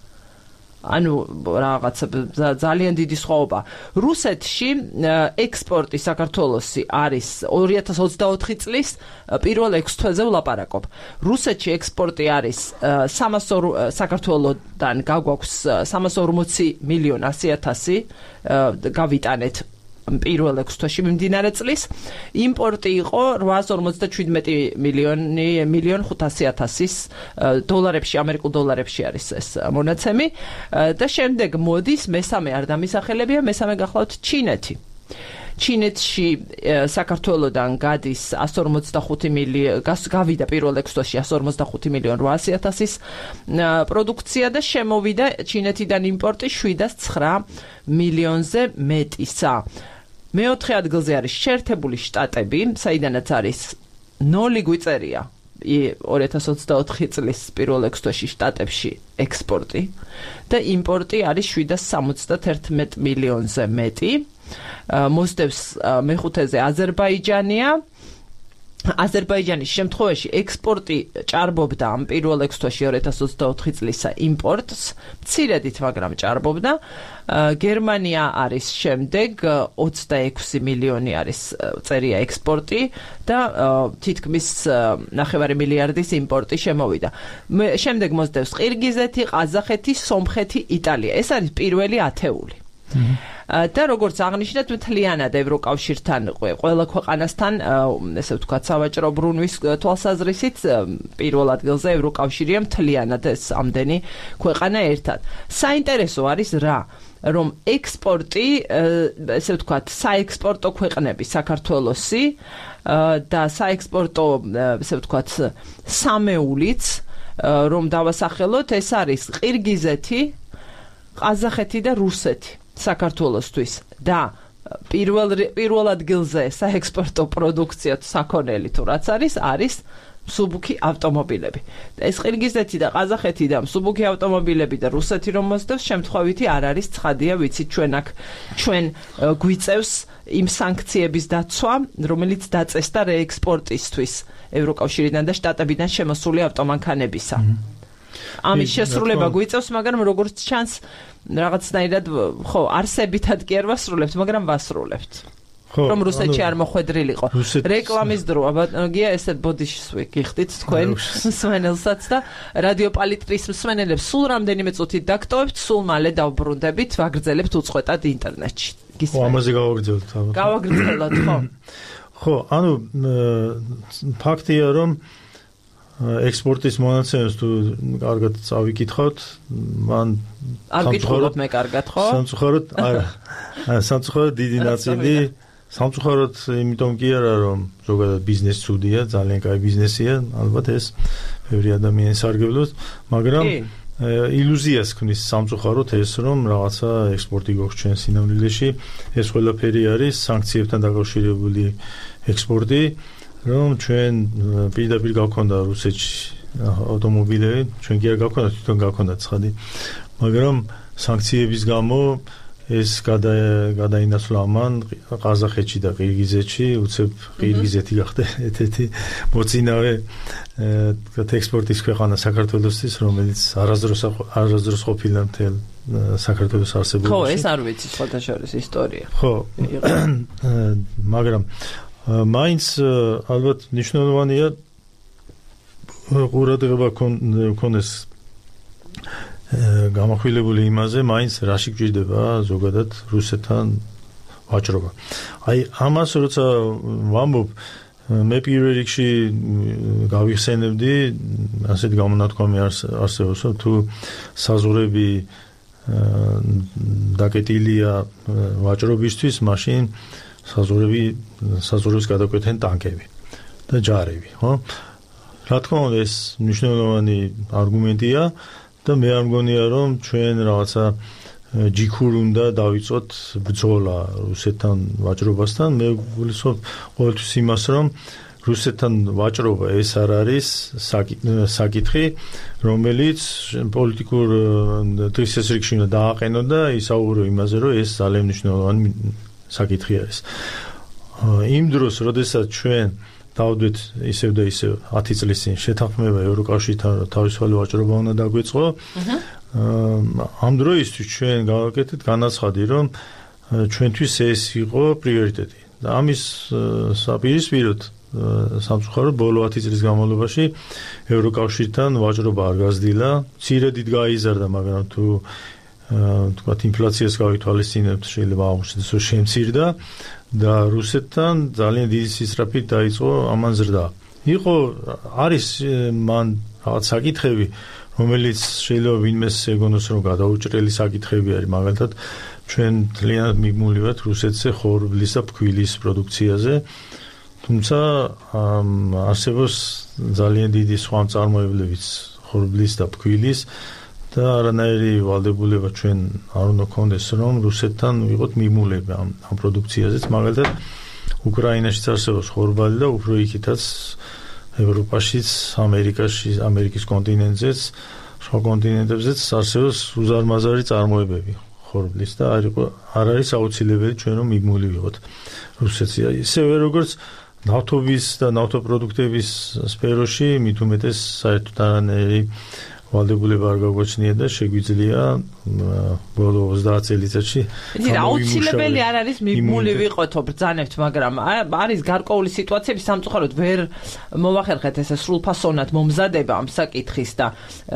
ანუ რაღაცა ძალიან დიდი სხვაობა. რუსეთში ექსპორტი საქართველოსი არის ორი ათას ოცდაოთხი წლის პირველ ექვს თვეზე ვლაპარაკობ. რუსეთში ექსპორტი არის სამას საქართველოსთან გაგვაქვს სამას ორმოცი მილიონი ასი ათასი გავიტანეთ პირველ ექვს თვეში მიმდინარე წლის. იმპორტი იყო რვაას ორმოცდაშვიდმეტი მილიონი მილიონ ხუთასი ათასის დოლარებში, ამერიკულ დოლარებში არის ეს მონაცემი და შემდეგ მოდის მესამე არ დამისახელებია, მესამე გახლავთ ჩინეთი. ჩინეთში საქართველოსთან გადის εκατს ორმოცდახუთი მილიონი, გავიდა პირველ ექვს თვეში εκατს ორმოცდახუთი მილიონი რვაასი ათასის პროდუქცია და შემოვიდა ჩინეთიდან იმპორტი შვიდას ცხრა მილიონზე მეტისა. მეოთხე ადგილზე არის შეერთებული შტატები, საიდანაც არის ნული გვიწერია ორი ათას ოცდაოთხი წლის პირველ ექვს თვეში შტატებში ექსპორტი და იმპორტი არის შვიდას სამოცდაერთმეტი მილიონზე მეტი. მოსდევს მეხუთეზე აზერბაიჯანია. აზერბაიჯანის შემთხვევაში ექსპორტი ჭარბობდა ამ პირველ ექვს თვეში ორი ათას ოცდაოთხი წლისა იმპორტს, მცირედით, მაგრამ ჭარბობდა. გერმანია არის შემდეგ ოცდაექვსი მილიონი არის წერია ექსპორტი და თითქმის ნახევარი მილიარდის იმპორტი შემოვიდა. შემდეგ მოსდევს ყირგიზეთი, ყაზახეთი, სომხეთი, იტალია. ეს არის პირველი ათეული. და როგორც აღნიშნეთ, მთლიანად ევროკავშირთან ყველა ქვეყანასთან, ესე ვთქვათ, სავაჭრო ბრუნვის თვალსაზრისით პირველ ადგილზე ევროკავშირია მთლიანად ეს ამდენი ქვეყანა ერთად. საინტერესო არის რა, რომ ექსპორტი, ესე ვთქვათ, საექსპორტო ქვეყნები საქართველოსი და საექსპორტო, ესე ვთქვათ, სამეულიც, რომ დავასახელოთ, ეს არის ყირგიზეთი, ყაზახეთი და რუსეთი. საქართველოსთვის და პირველ პირველ ადგილზე საექსპორტო პროდუქცია საქონელი თუ რაც არის არის მსუბუქი ავტომობილები. ეს ყირგიზეთი და ყაზახეთი და მსუბუქი ავტომობილები და რუსეთი რომ მოსდევს შემთხვევითი არ არის ცხადია, ვიცით ჩვენ აქ ჩვენ გვიწევს იმ სანქციების დაცვა, რომელიც დაწესდა რეექსპორტისთვის ევროკავშირიდან და შტატებიდან შემოსული ავტომანქანებისა. ამის შესრულება გვიწევს, მაგრამ როგორც ჩანს რაღაცნაირად ხო არსებითად კი არ ვასრულებთ, მაგრამ ვასრულებთ. რომ რუსეთში არ მოხვედრილიყო. რეკლამის დრო, აბატონო, ესეთ ბოდიშს გიხდით თქვენ მსმენელსაც და რადიო პალიტრის მსმენელებს სულ რამდენიმე წუთით დაგტოვებთ, სულ მალე დავბრუნდებით, ვაგრძელებთ უწყვეტად ინტერნეტში. ხო, ამაზე გავაგრძელებთ. გავაგრძელოთ, ხო. ხო, ანუ ფაქტია, რომ ექსპორტის მონაცემებს თუ კარგად წავიკითხავთ, მან არ გითხულობ მე კარგად, ხო? სამწუხაროდ, არა. სამწუხაროდ დიდი ნაწილი, სამწუხაროდ იმიტომ კი არა, რომ ზოგადად ბიზნესი ცუდია, ძალიან კაი ბიზნესია, ალბათ ეს ბევრი ადამიანის სარგებლობს, მაგრამ ილუზიას ქმნის სამწუხაროდ ეს, რომ რაღაცა ექსპორტი გვაქვს ჩვენ სინამდვილეში, ეს ყველაფერი არის სანქციებთან დაკავშირებული ექსპორტი. რომ ჩვენ პირდაპირ გავქონდა რუსეთში ავტომობილები, ჩვენ კი არ გავქონდა, თვითონ გავქონდა ცხადი, მაგრამ სანქციების გამო ეს გადაინაცვლა ამან ყაზახეთში და ყირგიზეთში, უცებ ყირგიზეთი გახდა ერთ-ერთი მოწინავე ექსპორტის ქვეყანა საქართველოსთვის, რომელიც არასდროს არასდროს ყოფილა მთელ საქართველოს არსებობაში. ხო, ეს არ ვიცი სხვათა შორის ისტორია. ხო, მაგრამ მაინც ალბათ ნიშნულოვანია ყურადღება ქონდეს გამახვილებული იმაზე, მაინც რაში გჭირდება ზოგადად რუსეთთან ვაჭრობა. აი ამას როცა ვამბობ, მე პირველ რიგში გავიხსენებდი ასეთ გამონათქვამი არსებობს, რომ თუ საზღვრები დაკეტილია ვაჭრობისთვის, მაშინ საზღვრები საზღვრებს გადაკვეთენ ტანკები და ჯარები, ხო? რა თქმა უნდა, ეს მნიშვნელოვანი არგუმენტია და მე არ მგონია, რომ ჩვენ რაღაცა ჯიქურ უნდა დავიწყოთ ბრძოლა რუსეთთან ვაჭრობასთან. მე გულისხმობ ყოველთვის იმას, რომ რუსეთთან ვაჭრობა ეს არ არის საკითხი, რომელიც პოლიტიკურ დღის რიგში უნდა დააყენო და ისაუბრო იმაზე, რომ ეს ძალიან მნიშვნელოვანი საკითხი არის. იმ დროს, როდესაც ჩვენ დავდეთ ისევ და ისევ ათი წლის წინ შეთანხმება ევროკავშირთან, თავისუფალი ვაჭრობა უნდა დაგვეწყო. ამ დროისთვის ჩვენ გავაკეთეთ განაცხადი, რომ ჩვენთვის ეს იყო პრიორიტეტი. და ამის საპირისპიროდ სამწუხაროდ ბოლო ათი წლის განმავლობაში ევროკავშირთან ვაჭრობა არ გაზრდილა, მცირედით გაიზარდა, მაგრამ თუ თქვათ ინფლაციას გავითვალისწინებთ, შეიძლება აღმოჩნდეს, რომ შემცირდა და რუსეთთან ძალიან დიდი სისწრაფით დაიწყო ამან ზრდა. იყო არის მან რაღაც საკითხები, რომელიც შეიძლება ვინმეს ეგონოს, რომ გადაუჭრელი საკითხები არის, მაგალითად ჩვენ ძალიან მიგმული ვართ რუსეთზე ხორბლის და ფქვილის პროდუქციაზე, თუმცა არსებობს ძალიან დიდი სხვა მწარმოებლებიც ხორბლის და ფქვილის და არანაირი ვალდებულება ჩვენ არ უნდა გქონდეს, რომ რუსეთთან ვიყოთ მიგმულები ამ ამ პროდუქციაზეც, მაგალითად უკრაინაშიც არსებობს ხორბალი და უფრო იქითაც ევროპაშიც, ამერიკაში, ამერიკის კონტინენტზეც, სხვა კონტინენტებზეც არსებობს უზარმაზარი წარმოებები ხორბლის და არ იყო არ არის აუცილებელი ჩვენ რომ მიგმული ვიყოთ რუსეთზე. ისევე როგორც ნავთობის და ნავთობპროდუქტების სფეროში მით უმეტეს საერთოდ არანაირი ვალდებულება არ გაგვაჩნია და შეგვიძლია ბოლო ოცდაათ წელიწადში აუცილებელი არ არის მიგმული ვიყოთო ბრძანებთ, მაგრამ არის გარკვეული სიტუაციები, სამწუხაროდ ვერ მოვახერხეთ ესე სრულფასოვნად მომზადება ამ საკითხის და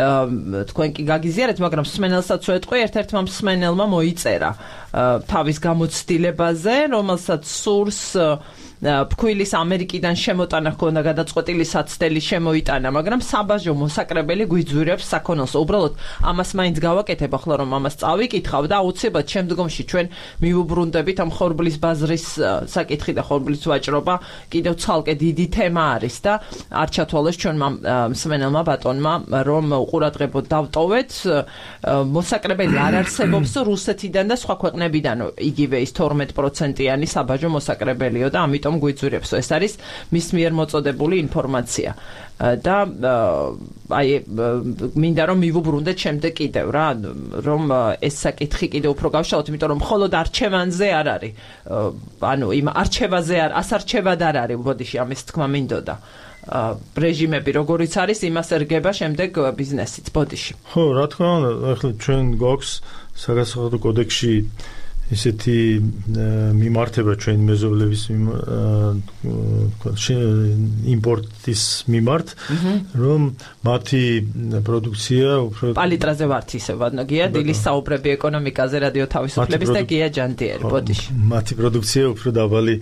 თქვენ კი გაგიზიარეთ, მაგრამ მსმენელსაც ვეტყვი, ერთ-ერთმა მსმენელმა მოიწერა თავის გამოცდილებაზე, რომელსაც სურს ფქვილის ამერიკიდან შემოტანა ჰქონდა გადაწყვეტილი საცდელი შემოიტანა, მაგრამ საბაჟო მოსაკრებელი გვიძვირებს საქონელს. უბრალოდ ამას მაინც გავაკეთებ ახლა, რომ ამას წავიკითხავ და აუცილებლად შემდგომში ჩვენ მივუბრუნდებით ამ ხორბლის ბაზრის საკითხი და ხორბლის ვაჭრობა კიდევ ცალკე დიდი თემა არის და არ ჩათვალეს ჩვენმა მსმენელმა ბატონმა, რომ უყურადღებოდ დავტოვეთ. მოსაკრებელი არ არსებობს რუსეთიდან და სხვა ქვეყნებიდან იგივე ის თორმეტ პროცენტიანი საბაჟო მოსაკრებელიო და ამიტომ გვიძვირებს. ეს არის მის მიერ მოწოდებული ინფორმაცია და აი მინდა რომ მივუბრუნდეთ შემდეგ კიდევ რა, რომ ეს საკითხი კიდევ უფრო გავშალოთ, იმიტომ რომ მხოლოდ არჩევანზე არ არის, ანუ იმ არჩევაზე არ ასარჩევად არ არის, ბოდიში ამის თქმა მინდოდა. რეჟიმები როგორიც არის, იმას ერგება შემდეგ ბიზნესიც, ბოდიში. ხო, რა თქმა უნდა, ახლა ჩვენ გვაქვს საგასახადო კოდექსში ისეთი მიმართება ჩვენი მეზობლების იმპორტის მიმართ, რომ მათი პროდუქცია უფრო პალიტრაზე ვართ ისე ვადნოგია, დილის საუბრები ეკონომიკაზე რადიო თავისუფლების და გია ჯანდიერი, ბოდიში. მათი პროდუქცია უფრო დაბალი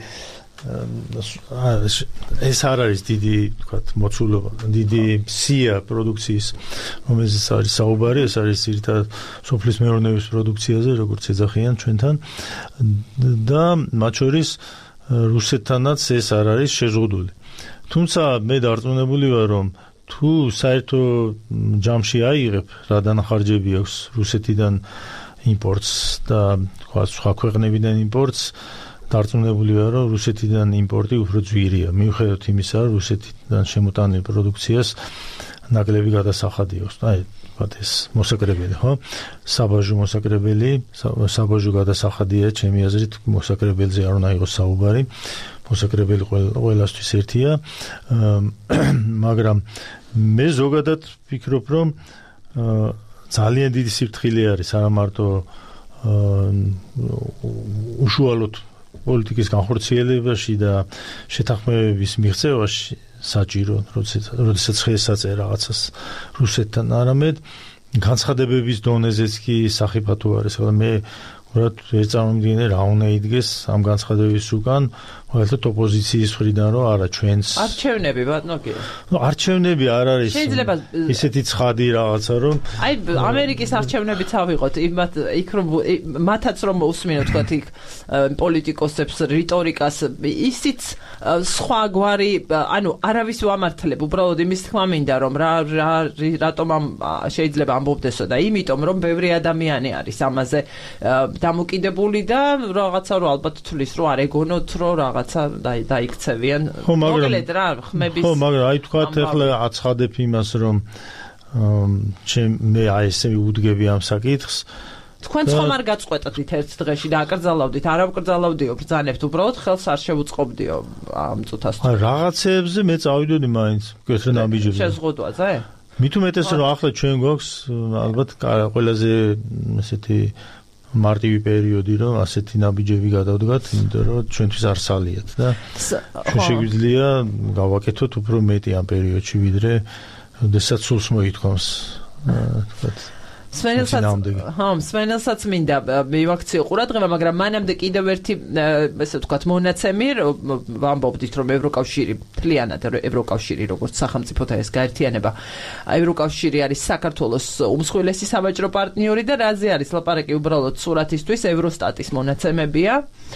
ეს არ არის დიდი, თქვათ, მოცულობა, დიდი სია პროდუქციის, რომელზეც არის საუბარი, ეს არის ძირითადად სოფლის მეურნეობის პროდუქციაზე, როგორც ეძახიან ჩვენთან და მათ შორის რუსეთთანაც ეს არ არის შეზღუდული. თუმცა მე დარწმუნებული ვარ, რომ თუ საერთო ჯამში აიღებ, რა დანახარჯები აქვს რუსეთიდან იმპორტს და თქვათ სხვა ქვეყნებიდან იმპორტს, დარწმუნებული ვარ, რომ რუსეთიდან იმპორტი უფრო ძვირია, მიუხედავად იმისა, რომ რუსეთიდან შემოტანილ პროდუქციას ნაკლები გადასახადი აქვს. აი, ვთქვათ ეს მოსაკრებელი, ხო? საბაჟო მოსაკრებელი, საბაჟო გადასახადია, ჩემი აზრით, მოსაკრებელზე არ უნდა იყოს საუბარი. მოსაკრებელი ყველასთვის ერთია, მაგრამ მე ზოგადად ვფიქრობ, რომ ძალიან დიდი სიფრთხილე არის არა მარტო უშუალოდ პოლიტიკის განხორციელებაში და შეთანხმებების მიღწევაში საჭირო, როდესაც ხელსაწერა რაღაცას რუსეთთან, არამედ განცხადებების დონეზეც კი სახიფათო არის. მე უბრალოდ ეს წარმომიდგენია რა უნდა იდგეს ამ განცხადების უკან, მაგალითად ოპოზიციის მხრიდან რომ არა ჩვენს არჩევნები ბატონო კი. ნუ არჩევნები არ არის შეიძლება ისეთი ცხადი რაღაცა რომ აი ამერიკის არჩევნებიც ავიღოთ იმათ იქ რომ მათაც რომ უსმინო თქვა იქ პოლიტიკოსებს რიტორიკას ისიც სხვა გვარი ანუ არავის ვამართლებ უბრალოდ იმის თქმა მინდა რომ რა რატომ შეიძლება ამბობდესო და იმიტომ რომ ბევრი ადამიანი არის ამაზე დამოკიდებული და რაღაცა რომ ალბათ თulis რომ არ ეგონოთ რომ რაღაცა დაიქცევიან მოგლედ რა ხმების ხო მაგრამ აი თქვათ ახლა აცხადებ იმას რომ ჩემ მე აი ესე უდგები ამ საკითხს თქვენ ხომ არ გაწყვეტდით ერთ დღეში და აკრძალავდით არ აკრძალავდიო ბრძანებთ უბრალოდ ხელს არ შევუწყობდიო ამ წუთას აი რაღაცეებზე მე წავიდოდი მაინც კეთრე ნაბიჯები შეზღუდვაზე მით უმეტეს რომ ახლა ჩვენ გვაქვს ალბათ ყველაზე ესეთი მარტივი პერიოდი რომ ასეთი ნაბიჯები გადავდგათ, იმიტომ რომ ჩვენთვის არ სალიათ და ჩვენ შეგვიძლია გავაკეთოთ უფრო მეტი ამ პერიოდში ვიდრე როდესაც სულს მოითხოვს თქვათ სვენელსაც ჰა სვენელსაც მინდა მივაქციო ყურადღება, მაგრამ მანამდე კიდევ ერთი ესე ვთქვათ მონაცემი ვამბობდით რომ ევროკავშირი მთლიანად ევროკავშირი როგორც სახელმწიფოთა ეს გაერთიანება ევროკავშირი არის საქართველოს უმსხვილესი სავაჭრო პარტნიორი და რაზე არის ლაპარაკი უბრალოდ სურათისთვის ევროსტატის მონაცემებია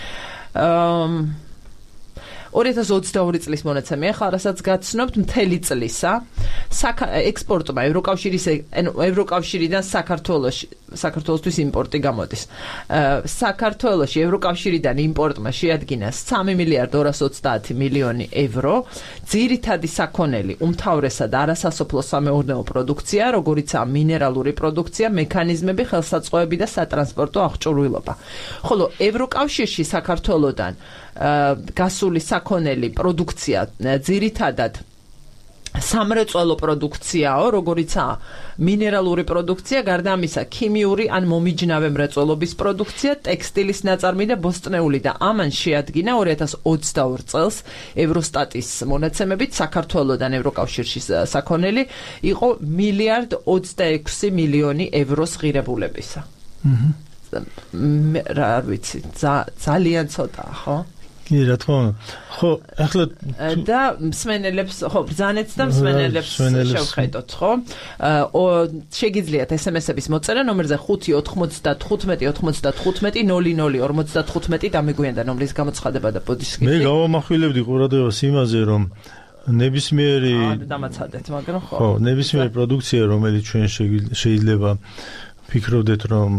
ორი ათას ოცდაორი წლის მონაცემია, ახლა რასაც გაცნობთ მთელი წლისა, ექსპორტმა ევროკავშირის ანუ ევროკავშირიდან საქართველოში საქართველოსთვის იმპორტი გამოდის. საქართველოში ევროკავშირიდან იმპორტმა შეადგინა სამი მილიარდი ორასი ოცდაათი მილიონი ევრო, ძირითადი საქონელი უმთავრესად არასასოფლო სამეურნეო პროდუქცია, როგორიცაა მინერალური პროდუქცია, მექანიზმები, ხელსაწყოები და სატრანსპორტო აღჭურვილობა. ხოლო ევროკავშირში საქართველოსთან გასული საქონელი პროდუქცია ძირითადად სამრეწველო პროდუქციაო, როგორიცაა მინერალური პროდუქცია, გარდა ამისა ქიმიური ან მომიჯნავე მრეწველობის პროდუქცია, ტექსტილის ნაწარმი და ბოსტნეული და ამან შეადგინა ორი ათას ოცდაორ წელს ევროსტატის მონაცემებით საქართველოსთან ევროკავშირში საქონელი იყო მილიარდ ოცდაექვსი მილიონი ევროს ღირებულებისა. აჰა. რა ვიცი, ძალიან ცოტაა, ხო? კი, რა თქმა უნდა. ხო, ახლა და მსმენელებს, ხო, ბრძანეთ და მსმენელებს შევხედოთ, ხო? შეგიძლიათ ესემესების მოწერა ნომერზე ხუთი ოთხმოცდათხუთმეტი ოთხმოცდათხუთმეტი ნული ნული ორმოცდათხუთმეტი დამეგვიანდა ნომრის გამოცხადება და ბოდიშკი. მე გავამახვილებდი ყურადღებას იმაზე, რომ ნებისმიერი დამაცადეთ, მაგრამ ხო. ხო, ნებისმიერი პროდუქცია, რომელიც ჩვენ შეიძლება ფიქრობდეთ რომ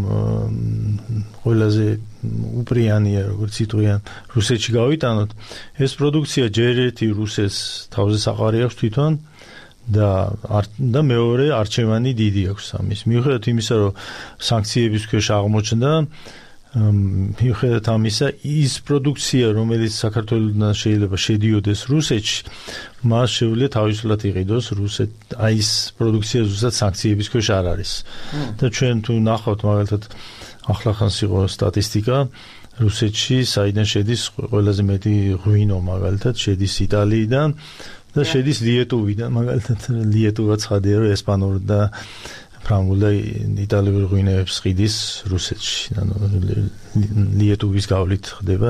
ყველაზე უპრიანია როგორც იტყვიან რუსეთში გავიტანოთ ეს პროდუქცია ჯერ ერთი რუსეთს თავზე საყარი აქვს თვითონ და და მეორე არჩევანი დიდი აქვს ამის მიუხედავად იმისა რომ სანქციების ქვეშ აღმოჩნდა მიუხედავად ამისა ის პროდუქცია რომელიც საქართველოსთან შეიძლება შედიოდეს რუსეთში მას შეუძლია თავისუფლად იყიდოს რუსეთ აი ეს პროდუქცია ზუსტად სანქციების ქვეშ არ არის და ჩვენ თუ ნახავთ მაგალითად ახლახანს იყო სტატისტიკა რუსეთში საიდან შედის ყველაზე მეტი ღვინო მაგალითად შედის იტალიიდან და შედის ლიეტუვიდან მაგალითად ლიეტუვა ცხადია რომ ესპანურ და ფრანგულ და იტალიურ ღვინოებს ყიდის რუსეთში ანუ ლიეტუვის გავლით ხდება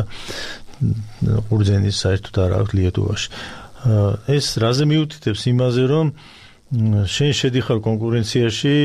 ყურძენის საერთოდ არ აქვს ლიეტუვაში ეს რაზე მიუთითებს იმაზე რომ შენ შედიხარ კონკურენციაში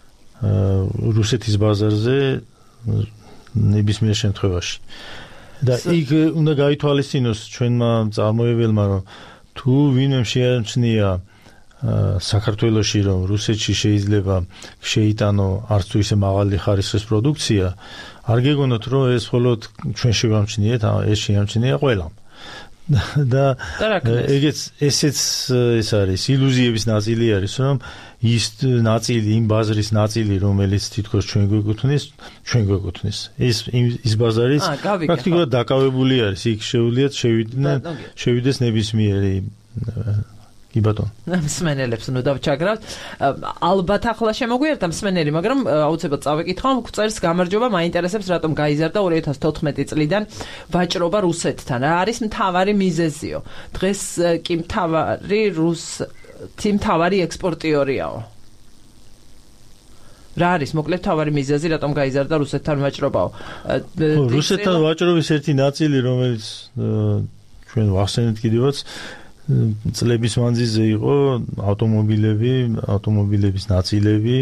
რუსეთის ბაზარზე ნებისმიერ შემთხვევაში და იქ უნდა გაითვალისწინოს ჩვენმა წარმოებელმა რომ თუ ვინმე შეამჩნია საქართველოში რომ რუსეთში შეიძლება შეიტანო არც თუ ისე მაღალი ხარისხის პროდუქცია არ გეგონოთ რომ ეს მხოლოდ ჩვენ შევამჩნიეთ ეს შეამჩნია ყველამ და ეგეც ესეც ეს არის ილუზიების ნაწილი არის რომ ის ნაწილი იმ ბაზრის ნაწილი რომელიც თითქოს ჩვენ გვეკუთვნის ჩვენ გვეკუთვნის ის ის ბაზარიც პრაქტიკულად დაკავებული არის იქ შეუძლიათ შევიდნენ შევიდეს ნებისმიერი კი ბატონო. მსმენელებს ნუ დავჩაგრავთ. ალბათ ახლა შემოგვიერთდა მსმენელი, მაგრამ აუცილებლად წავეკითხავ, წერს გამარჯობა, მაინტერესებს რატომ გაიზარდა ორი ათას თოთხმეტი წლიდან ვაჭრობა რუსეთთან. რა არის მთავარი მიზეზიო? დღეს კი მთავარი რუსეთი მთავარი ექსპორტიორიაო. რა არის მოკლედ თავარი მიზეზი რატომ გაიზარდა რუსეთთან ვაჭრობაო? რუსეთთან ვაჭრობის ერთი ნაწილი, რომელიც ჩვენ ვახსენეთ კიდევაც წლების მანძილზე იყო ავტომობილები, ავტომობილების ნაწილები.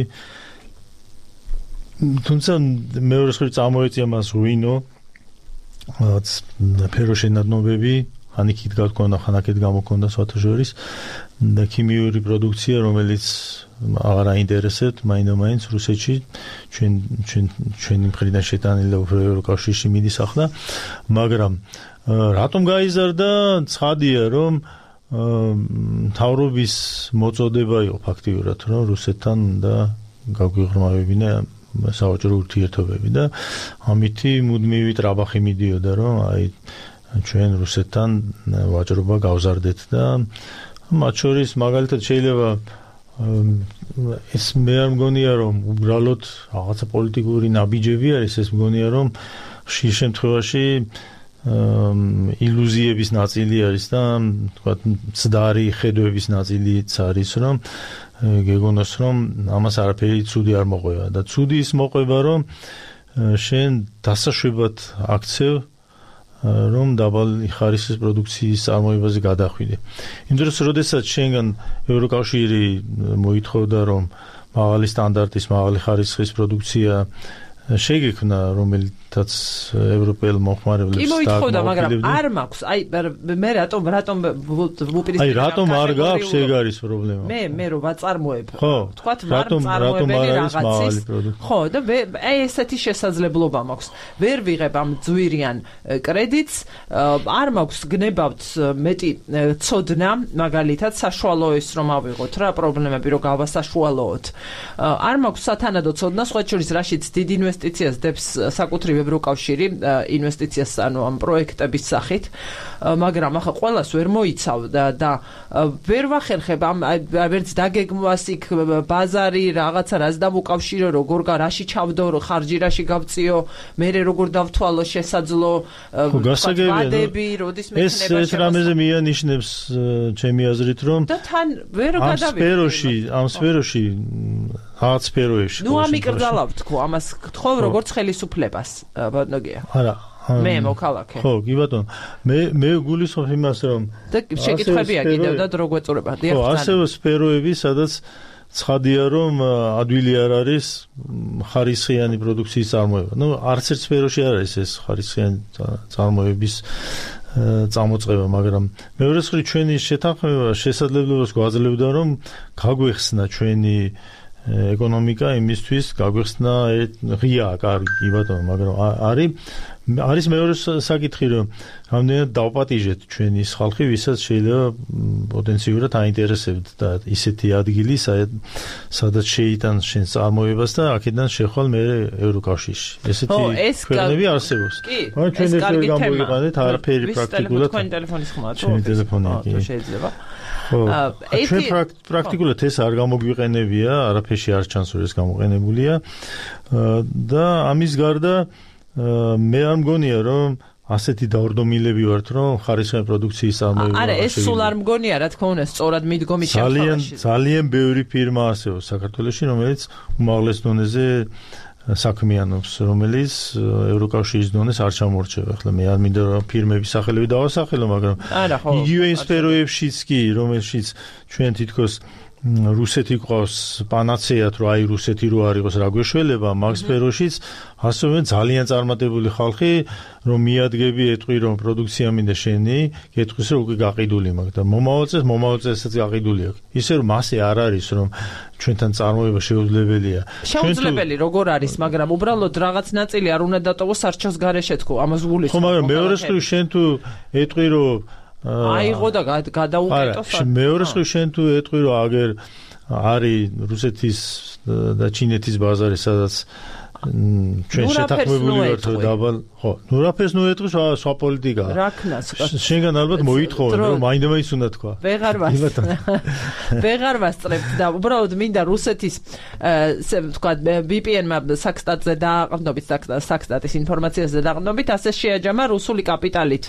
თუმცა მეორე მხრივ წამოეწია მას ღვინო, ფეროშენადნობები, ხანიკით გაქონდა, ხანაკეთ გამოქონდა საერთაშორის და ქიმიური პროდუქცია, რომელიც აღარ აინტერესებთ მაინდა-მაინც რუსეთში, ჩვენ ჩვენ ჩვენი მხრიდან შეტანილი უფრო ევროკავშირში მიდის ახლა, მაგრამ რატომ გაიზარდა? ცხადია, რომ მთავრობის მოწოდება იყო ფაქტიურად, რომ რუსეთთან და გაგვიღრმავებინა სავაჭრო ურთიერთობები და ამითი მუდმივი ტრაბახი მიდიოდა, რომ აი ჩვენ რუსეთთან ვაჭრობა გავზარდეთ და მათ შორის მაგალითად შეიძლება ეს მე არ მგონია, რომ უბრალოდ რაღაცა პოლიტიკური ნაბიჯები არის, ეს მგონია, რომ ხშირ შემთხვევაში ილუზიების ნაწილი არის და თქვა მცდარი ხედვების ნაწილიც არის, რომ გეგონოს, რომ ამას არაფერი ცუდი არ მოყვება და ცუდი ის მოყვება, რომ შენ დასაშვებად აქცევ, რომ დაბალი ხარისხის პროდუქციის წარმოებაზე გადახვიდე. იმ დროს, როდესაც შენგან ევროკავშირი მოითხოვდა, რომ მაღალი სტანდარტის, მაღალი ხარისხის პროდუქცია შეგექმნა, რომელთაც ევროპელ მოხმარებლებს კი მოითხოვდა, მაგრამ არ მაქვს. აი მე რატომ რატომ ვუპირისპირდი? აი რატომ არ გაქვს, ეგ არის პრობლემა. მე მე რო ვაწარმოებ, თქვათ მარმწარმოებელი რაღაცის. ხო, და აი ესეთი შესაძლებლობა მაქვს. ვერ ვიღებ ამ ძვირიან კრედიტს, არ მაქვს გნებავთ მეტი ცოდნა, მაგალითად საშუალო ის რომ ავიღოთ რა პრობლემები რო გავასაშუალოოთ. არ მაქვს სათანადო ცოდნა, სხვა შორის რაშიც დიდი ინვესტიციას დებს საკუთრივ ევროკავშირი ინვესტიციას ანუ ამ პროექტების სახით, მაგრამ ახლა ყველას ვერ მოიცავ და და ვერ ვახერხებ ამ ვერც დაგეგმვას იქ ბაზარი რაღაცა რაც დამოკავშირო, როგორ რაში ჩავდო, ხარჯი რაში გავწიო, მე როგორ დავთვალო შესაძლო ვადები, როდის მექნება ეს ეს რამეზე მიანიშნებს ჩემი აზრით, რომ და თან ვერ გადავიღე ამ სფეროში, ამ სფეროში რაღაც სფეროებში ნუ ამიკრძალავ თქო, ამას გთხოვ როგორც ხელისუფლებას, ბატონო. არა, მე მოქალაქე. ხო, კი ბატონო. მე მე გულისხმობ იმას, რომ და შეკითხვებია კიდევ და დრო გვეწურება. დიახ. ხო, ასევე სფეროები, სადაც ცხადია, რომ ადვილი არ არის ხარისხიანი პროდუქციის წარმოება. ნუ არც ერთ სფეროში არ არის ეს ხარისხიანი წარმოების წამოწყება, მაგრამ მეორე მხრივ ჩვენი შეთანხმება შესაძლებლობას გვაძლევდა, რომ გაგვეხსნა ჩვენი ეკონომიკა იმისთვის გაგვეხსნა ღია, კარგი ბატონო, მაგრამ არის არის მეორე საკითხი, რომ რამდენად დავპატიჟეთ ჩვენი ის ხალხი, ვისაც შეიძლება პოტენციურად აინტერესებთ და ისეთი ადგილი, სადაც შეიტან შენ წარმოებას და აქედან შეხვალ მე ევროკავშირში. ესეთი ქვეყნები არსებობს. მაგრამ ჩვენ ეს ვერ გამოვიყენეთ, არაფერი პრაქტიკულად. თქვენი ტელეფონის ხმაა თუ? ჩვენი ტელეფონი კი. შეიძლება. ჩვენ პრაქტიკულად ეს არ გამოგვიყენებია, არაფერში არ ჩანს, რომ ეს გამოყენებულია და ამის გარდა მე არ მგონია, რომ ასეთი დავრდომილები ვართ, რომ ხარისხიანი პროდუქციის წარმოება. არა, ეს სულ არ მგონია, რა თქმა უნდა, სწორად მიდგომის შემთხვევაში. ძალიან ძალიან ბევრი ფირმა არსებობს საქართველოში, რომელიც უმაღლეს დონეზე საქმიანობს, რომელიც ევროკავშირის დონეს არ ჩამორჩება. ახლა მე არ მინდა რომ ფირმების სახელები დავასახელო, მაგრამ იგივე იმ სფეროებშიც კი, რომელშიც ჩვენ თითქოს რუსეთი ყავს პანაცეად, რომ აი რუსეთი რო არ იყოს რა გვეშველება, მაგ სფეროშიც ასევე ძალიან წარმატებული ხალხი, რომ მიადგები ეტყვი, რომ პროდუქცია მინდა შენი, გეტყვის რომ უკვე გაყიდული მაქვს და მომავალ წელს, მომავალ წელსაც გაყიდული აქვს. ისე რომ მასე არ არის, რომ ჩვენთან წარმოება შეუძლებელია. შეუძლებელი როგორ არის, მაგრამ უბრალოდ რაღაც ნაწილი არ უნდა დატოვოს არჩევს გარეშე თქო, ამას გულისხმობ. ხო, მაგრამ მეორე მხრივ შენ თუ ეტყვი, რომ აიღო და გადაუკეტო. არა, მეორე მხრივ შენ თუ ეტყვი, რომ აგერ არის რუსეთის და ჩინეთის ბაზარი, სადაც ჩვენ შეთანხმებული ვართ დაბალ, ხო, ნუ რაფერს ნუ ეტყვის, სხვა პოლიტიკაა. რა ქნას? შენგან ალბათ მოითხოვენ, რომ მაინდა-მაინც უნდა თქვა. ვეღარ ვასწრებ. ვეღარ ვასწრებ და უბრალოდ მინდა რუსეთის ესე ვთქვა ვი პიენ-მა საქსტატზე დააყრდნობით, საქსტატის ინფორმაციაზე დააყრდნობით, ასე შეაჯამა რუსული კაპიტალით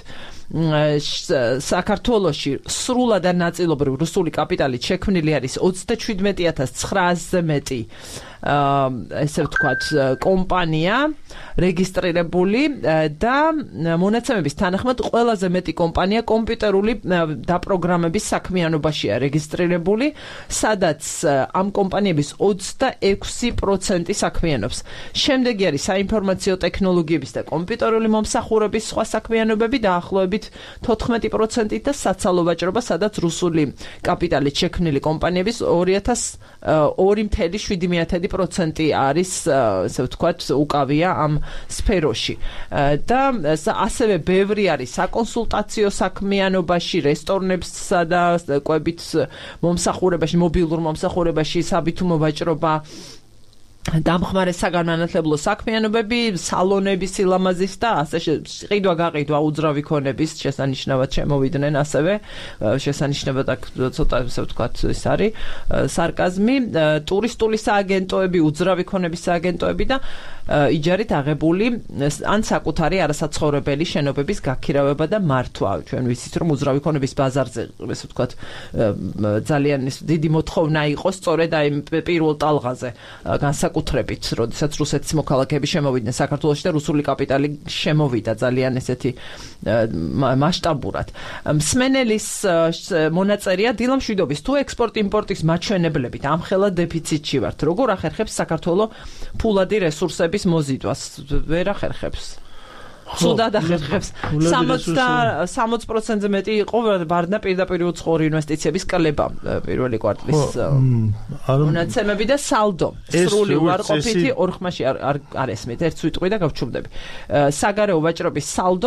საქართველოში სრულად და ნაწილობრივ რუსული კაპიტალით შექმნილი არის ოცდაჩვიდმეტი ათას ცხრაასზე მეტი ესე ვთქვათ, კომპანია რეგისტრირებული და მონაცემების თანახმად ყველაზე მეტი კომპანია კომპიუტერული დაპროგრამების საქმიანობაშია რეგისტრირებული, სადაც ამ კომპანიების ოცდაექვსი პროცენტი საქმიანობს. შემდეგი არის საინფორმაციო ტექნოლოგიების და კომპიუტერული მომსახურების სხვა საქმიანობები დაახლოებით თოთხმეტი პროცენტი და საცალო ვაჭრობა, სადაც რუსული კაპიტალით შექმნილი კომპანიების ორი ათას ორი ფاصლე შვიდი პროცენტი არის, ასე ვთქვათ, უკავია ამ სფეროში. და ასევე ბევრი არის საკონსულტაციო საქმიანობაში, რესტორნებსა და კვებით მომსახურებაში, მობილურ მომსახურებაში, საბითუმო ვაჭრობა, დამხმარე საგანმანათლებლო საქმიანობები, სალონები სილამაზის და ასე ყიდვა გაყიდვა უძრავი ქონების შესანიშნავად შემოვიდნენ ასევე შესანიშნავად აქ ცოტა ასე ვთქვათ ის არის სარკაზმი, ტურისტული სააგენტოები, უძრავი ქონების სააგენტოები და იჯარით აღებული ან საკუთარი არასაცხოვრებელი შენობების გაქირავება და მართვა. ჩვენ ვიცით რომ უძრავი ქონების ბაზარზე ასე ვთქვათ ძალიან დიდი მოთხოვნა იყო სწორედ აი პირველ ტალღაზე განსაკუთრებით, როდესაც რუსეთის მოქალაქეები შემოვიდნენ საქართველოში და რუსული კაპიტალი შემოვიდა ძალიან ესეთი მასშტაბურად. მსმენელის მონაწერია დილა მშვიდობის, თუ ექსპორტ-იმპორტის მაჩვენებლებით ამხელა დეფიციტში ვართ, როგორ ახერხებს საქართველო ფულადი რესურსების მოზიდვას? ვერ ახერხებს. Სუდად ახერხებს. სამოცდა პროცენტზე მეტი იყო ბარდნა პირდაპირ უცხოური ინვესტიციების კლება პირველი კვარტლის მონაცემები და სალდო. სრული უარყოფითი ორ ხმაში არ ესმით, ერთ ვიტყვი და გავჩუმდები. საგარეო ვაჭრობის სალდო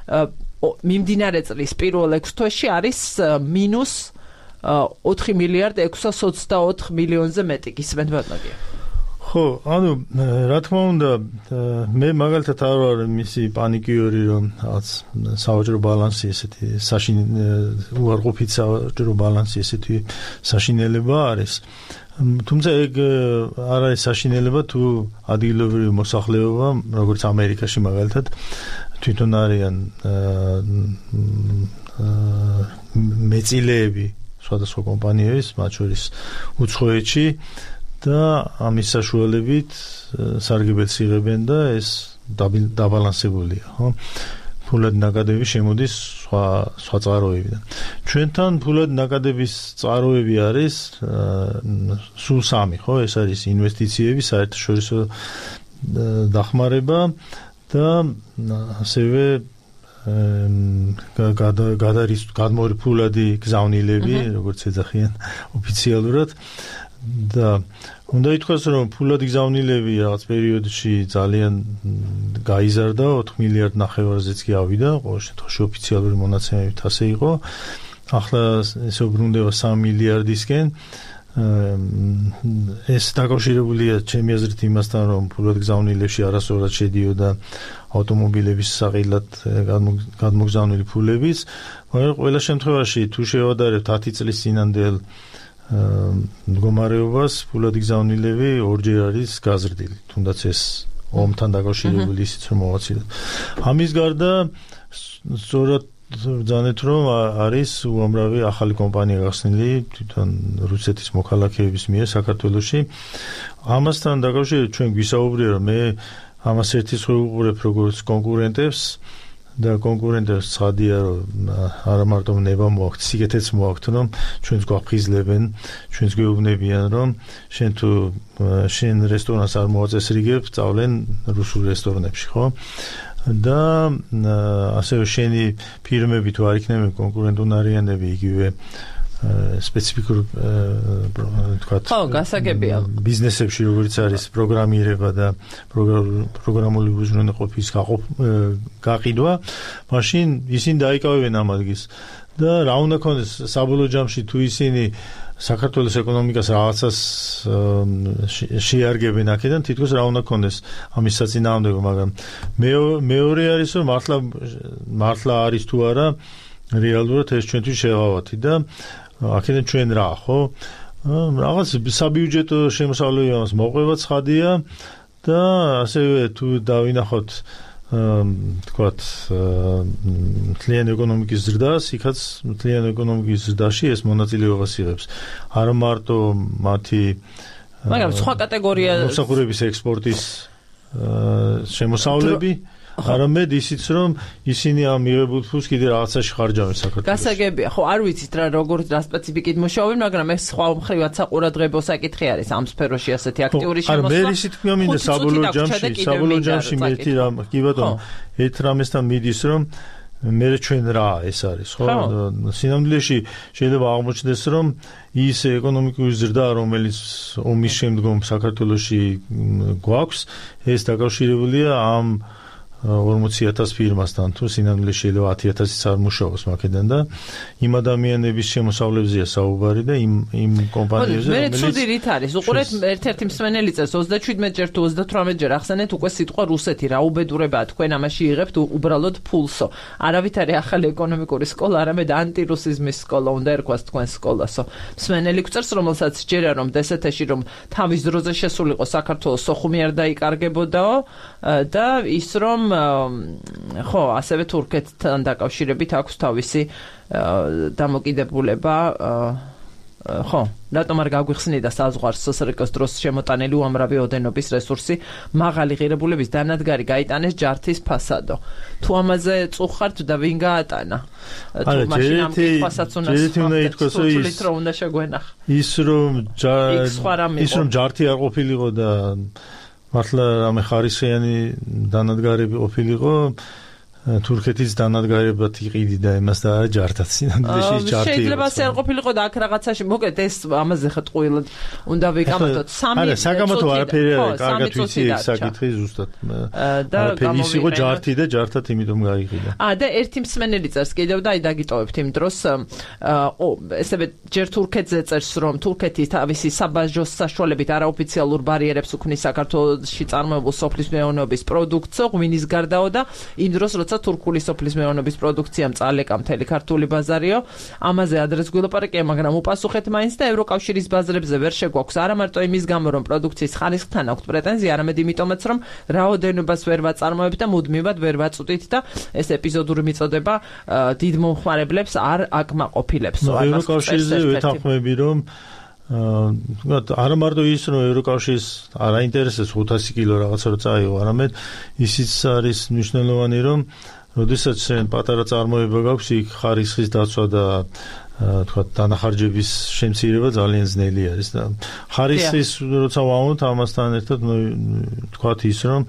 მიმდინარე წლის პირველ ექვს თვეში არის მინუს ოთხი მილიარდი ექვსას ოცდაოთხ მილიონზე მეტი. გისმენთ ბატონო? ხო, ანუ რა თქმა უნდა, მე მაგალითად არ ვარ მისი პანიკიორი, რომ რაღაც სავაჭრო ბალანსი ესეთი უარყოფით სავაჭრო ბალანსი ესეთი საშინელება არის. თუმცა ეგ არ არის საშინელება თუ ადგილობრივი მოსახლეობა, როგორც ამერიკაში მაგალითად, თვითონ არიან მეწილეები სხვადასხვა კომპანიების, მათ შორის უცხოეთში და ამის საშუალებით სარგებელს იღებენ და ეს დაბალანსებულია, ხო? ფულადი ნაკადები შემოდის სხვა სხვა წყაროებიდან. ჩვენთან ფულადი ნაკადების წყაროები არის სულ სამი, ხო? ეს არის ინვესტიციები, საერთაშორისო დახმარება და ასევე გადმორი ფულადი გზავნილები, როგორც ეძახიან ოფიციალურად. და უნდა ითქვას, რომ ფულადი გზავნილები რაღაც პერიოდში ძალიან გაიზარდა, ოთხ მილიარდ ნახევარზეც კი ავიდა, ყოველ შემთხვევაში ოფიციალური მონაცემებით ასე იყო. ახლა ესე უბრუნდება სამი მილიარდისკენ. ეს დაკავშირებულია ჩემი აზრით იმასთან, რომ ფულადი გზავნილებში არასწორად შედიოდა ავტომობილების საყიდლად გადმოგზავნილი ფულებიც, მაგრამ ყველა შემთხვევაში თუ შევადარებთ ათი წლის წინანდელ მდგომარეობას, ფულადი გზავნილები ორჯერ არის გაზრდილი, თუნდაც ეს ომთან დაკავშირებული ისიც რომ მოვაცილოთ. ამის გარდა სწორად ბრძანეთ, რომ არის უამრავი ახალი კომპანია გახსნილი თვითონ რუსეთის მოქალაქეების მიერ საქართველოში. ამასთან დაკავშირებით ჩვენ გვისაუბრია, რომ მე ამას ერთის ვუყურებ როგორც კონკურენტებს და კონკურენტებს ცხადია, რომ არა მარტო ნება მოაქვთ, სიგეთეც მოაქვთ, რომ ჩვენს გვაფხიზლებენ, ჩვენს გვეუბნებიან, რომ შენ თუ შენ რესტორანს არ მოაწესრიგებ, წავლენ რუსულ რესტორნებში, ხო? და ასევე შენი ფირმები თუ არ იქნებიან კონკურენტუნარიანები, იგივე სპეციფიკურ თქვათ ბიზნესებში, როგორც არის პროგრამირება და პროგრამული უზრუნველყოფის გაყიდვა, მაშინ ისინი დაიკავებენ ამ ადგილს. და რა უნდა ქონდეს საბოლოო ჯამში, თუ ისინი საქართველოს ეკონომიკას რაღაცას შეარგებენ აქედან, თითქოს რა უნდა ქონდეს ამის საწინააღმდეგო, მაგრამ მეორე არის, რომ მართლა მართლა არის თუ არა რეალურად ეს ჩვენთვის შეღავათი და აქედან ჩვენ რა, ხო? რაღაც საბიუჯეტო შემოსავლები ამას მოყვება ცხადია და ასევე თუ დავინახოთ თქვათ მთლიან ეკონომიკის ზრდას, იქაც მთლიან ეკონომიკის ზრდაში ეს მონაწილეობას იღებს. არა მარტო მათი მაგრამ სხვა კატეგორია მოსახურების ექსპორტის შემოსავლები არამედ ისიც რომ ისინი ამ მიღებულ ფულს კიდე რაღაცაში ხარჯავენ საქართველოს. გასაგებია, ხო, არ ვიცით რა როგორ რა სპეციფიკით მუშაობენ, მაგრამ ეს სხვა მხრივად საყურადღებო საკითხი არის ამ სფეროში ასეთი აქტიური შემოსვლა. არა, მე ისიც გვამინდა საბოლოო ჯამში, საბოლოო ჯამში მე ერთი რამ, კი ბატონო, ერთ რამესთან მიდის რომ მე ჩვენ რა ეს არის, ხო? სინამდვილეში შეიძლება აღმოჩნდეს რომ ის ეკონომიკური ზრდა, რომელიც ომის შემდგომ საქართველოში გვაქვს, ეს დაკავშირებულია ამ ორმოცი ათას ფირმასთან, თუ სინამდვილეში შეიძლება ათი ათასიც არ მუშაობს მაქედან და იმ ადამიანების შემოსავლებზეა საუბარი და იმ იმ კომპანიებზე, რომელიც მე ცუდი რით არის. უყურეთ ერთ-ერთი მსმენელი წერს ოცდაშვიდმეტ ჯერ თუ ოცდათვრამეტ ჯერ ახსენეთ უკვე სიტყვა რუსეთი, რა უბედურებაა თქვენ ამაში იღებთ უბრალოდ ფულსო. არავით არის ახალი ეკონომიკური სკოლა, არამედ ანტირუსიზმის სკოლა უნდა ერქვას თქვენს სკოლასო. მსმენელი გვწერს, რომელსაც ჯერა რომ დსთ-ში რომ თავის დროზე შესულიყო საქართველოს სოხუმი არ დაიკარგებოდაო და ის რომ ხო, ასევე თურქეთთან დაკავშირებით აქვს თავისი დამოკიდებულება, ხო, რატომ არ გაგვიხსნიდა საზღვარს სსრკ-ს დროს შემოტანილი უამრავი ოდენობის რესურსი, მაღალი ღირებულების დანადგარი გაიტანეს ჯართის ფასადო. თუ ამაზე წუხართ და ვინ გაატანა? თუ მაშინ ამ კითხვასაც უნდა სულით რომ უნდა შეგვენახა. ის რომ ის რომ ჯართი არ ყოფილიყო და მართლა რამე ხარისხიანი დანადგარები ყოფილიყო, თურქეთის დანადგარებად იყიდიდა იმას და არა ჯართაც სინამდვილეში ჯართი. შეიძლება ასე არ ყოფილიყო და აქ რაღაცაში მოკლედ ეს ამაზე ხა ტყუილად უნდა ვიკამათოთ. სამი არა, საგამათო არაფერი არ არის, კარგად ვიცი ეს საკითხი ზუსტად. და ის იყო ჯართი და ჯართად იმიტომ გაიყიდა. აა და ერთი მსმენელი წერს კიდევ და აი დაგიტოვებთ იმ დროს ო ესევე ჯერ თურქეთზე წერს რომ თურქეთი თავისი საბაჟოს საშუალებით არაოფიციალურ ბარიერებს უქმნის საქართველოში წარმოებულ სოფლის მეურნეობის პროდუქციო ღვინის გარდაო და იმ დროს როცა თურქული სოფლის მეურნეობის პროდუქციამ წალეკა მთელი ქართული ბაზარიო, ამაზე ადრეს გვილაპარაკია, მაგრამ უპასუხეთ მაინც და ევროკავშირის ბაზრებზე ვერ შეგვაქვს არა მარტო იმის გამო, რომ პროდუქციის ხარისხთან აქვთ პრეტენზია, არამედ იმიტომაც, რომ რაოდენობას ვერ ვაწარმოებთ და მუდმივად ვერ ვაწვდით და ეს ეპიზოდური მიწოდება დიდ მომხმარებლებს არ აკმაყოფილებს. ევროკავშირზე ვეთანხმები, რომ არა მარტო ის რომ ევროკავშირს არ აინტერესებს ხუთასი კილო რაღაცა რო წაიღო, არამედ ისიც არის მნიშვნელოვანი რომ როდესაც შენ პატარა წარმოება გაქვს, იქ ხარისხის დაცვა და თქვა დანახარჯების შემცირება ძალიან ძნელი არის და ხარისხის როცა ვამბობთ ამასთან ერთად თქვა ის რომ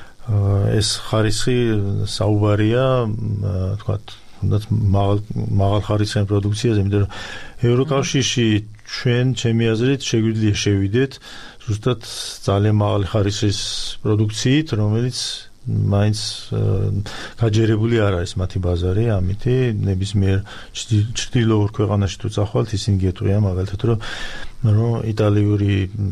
ეს ხარისხი საუბარია თქვა თუნდაც მაღალ მაღალ ხარისხიან პროდუქციაზე, იმიტომ რომ ევროკავშირში ჩვენ ჩემი აზრით შეგვიძლია შევიდეთ ზუსტად ძალიან მაღალი ხარისხის პროდუქციით, რომელიც მაინც გაჯერებული არ არის მათი ბაზარი, ამითი ნებისმიერ ჩრდილოურ ქვეყანაში თუ წახვალთ, ისინი გეტყვიან მაგალითად რომ რომ იტალიური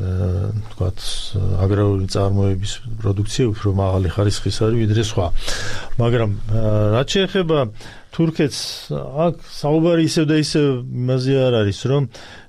თქვათ აგრარული წარმოების პროდუქცია უფრო მაღალი ხარისხის არის ვიდრე სხვა. მაგრამ რაც შეეხება თურქეთს, აქ საუბარი ისევ და ისევ იმაზე არ არის, რომ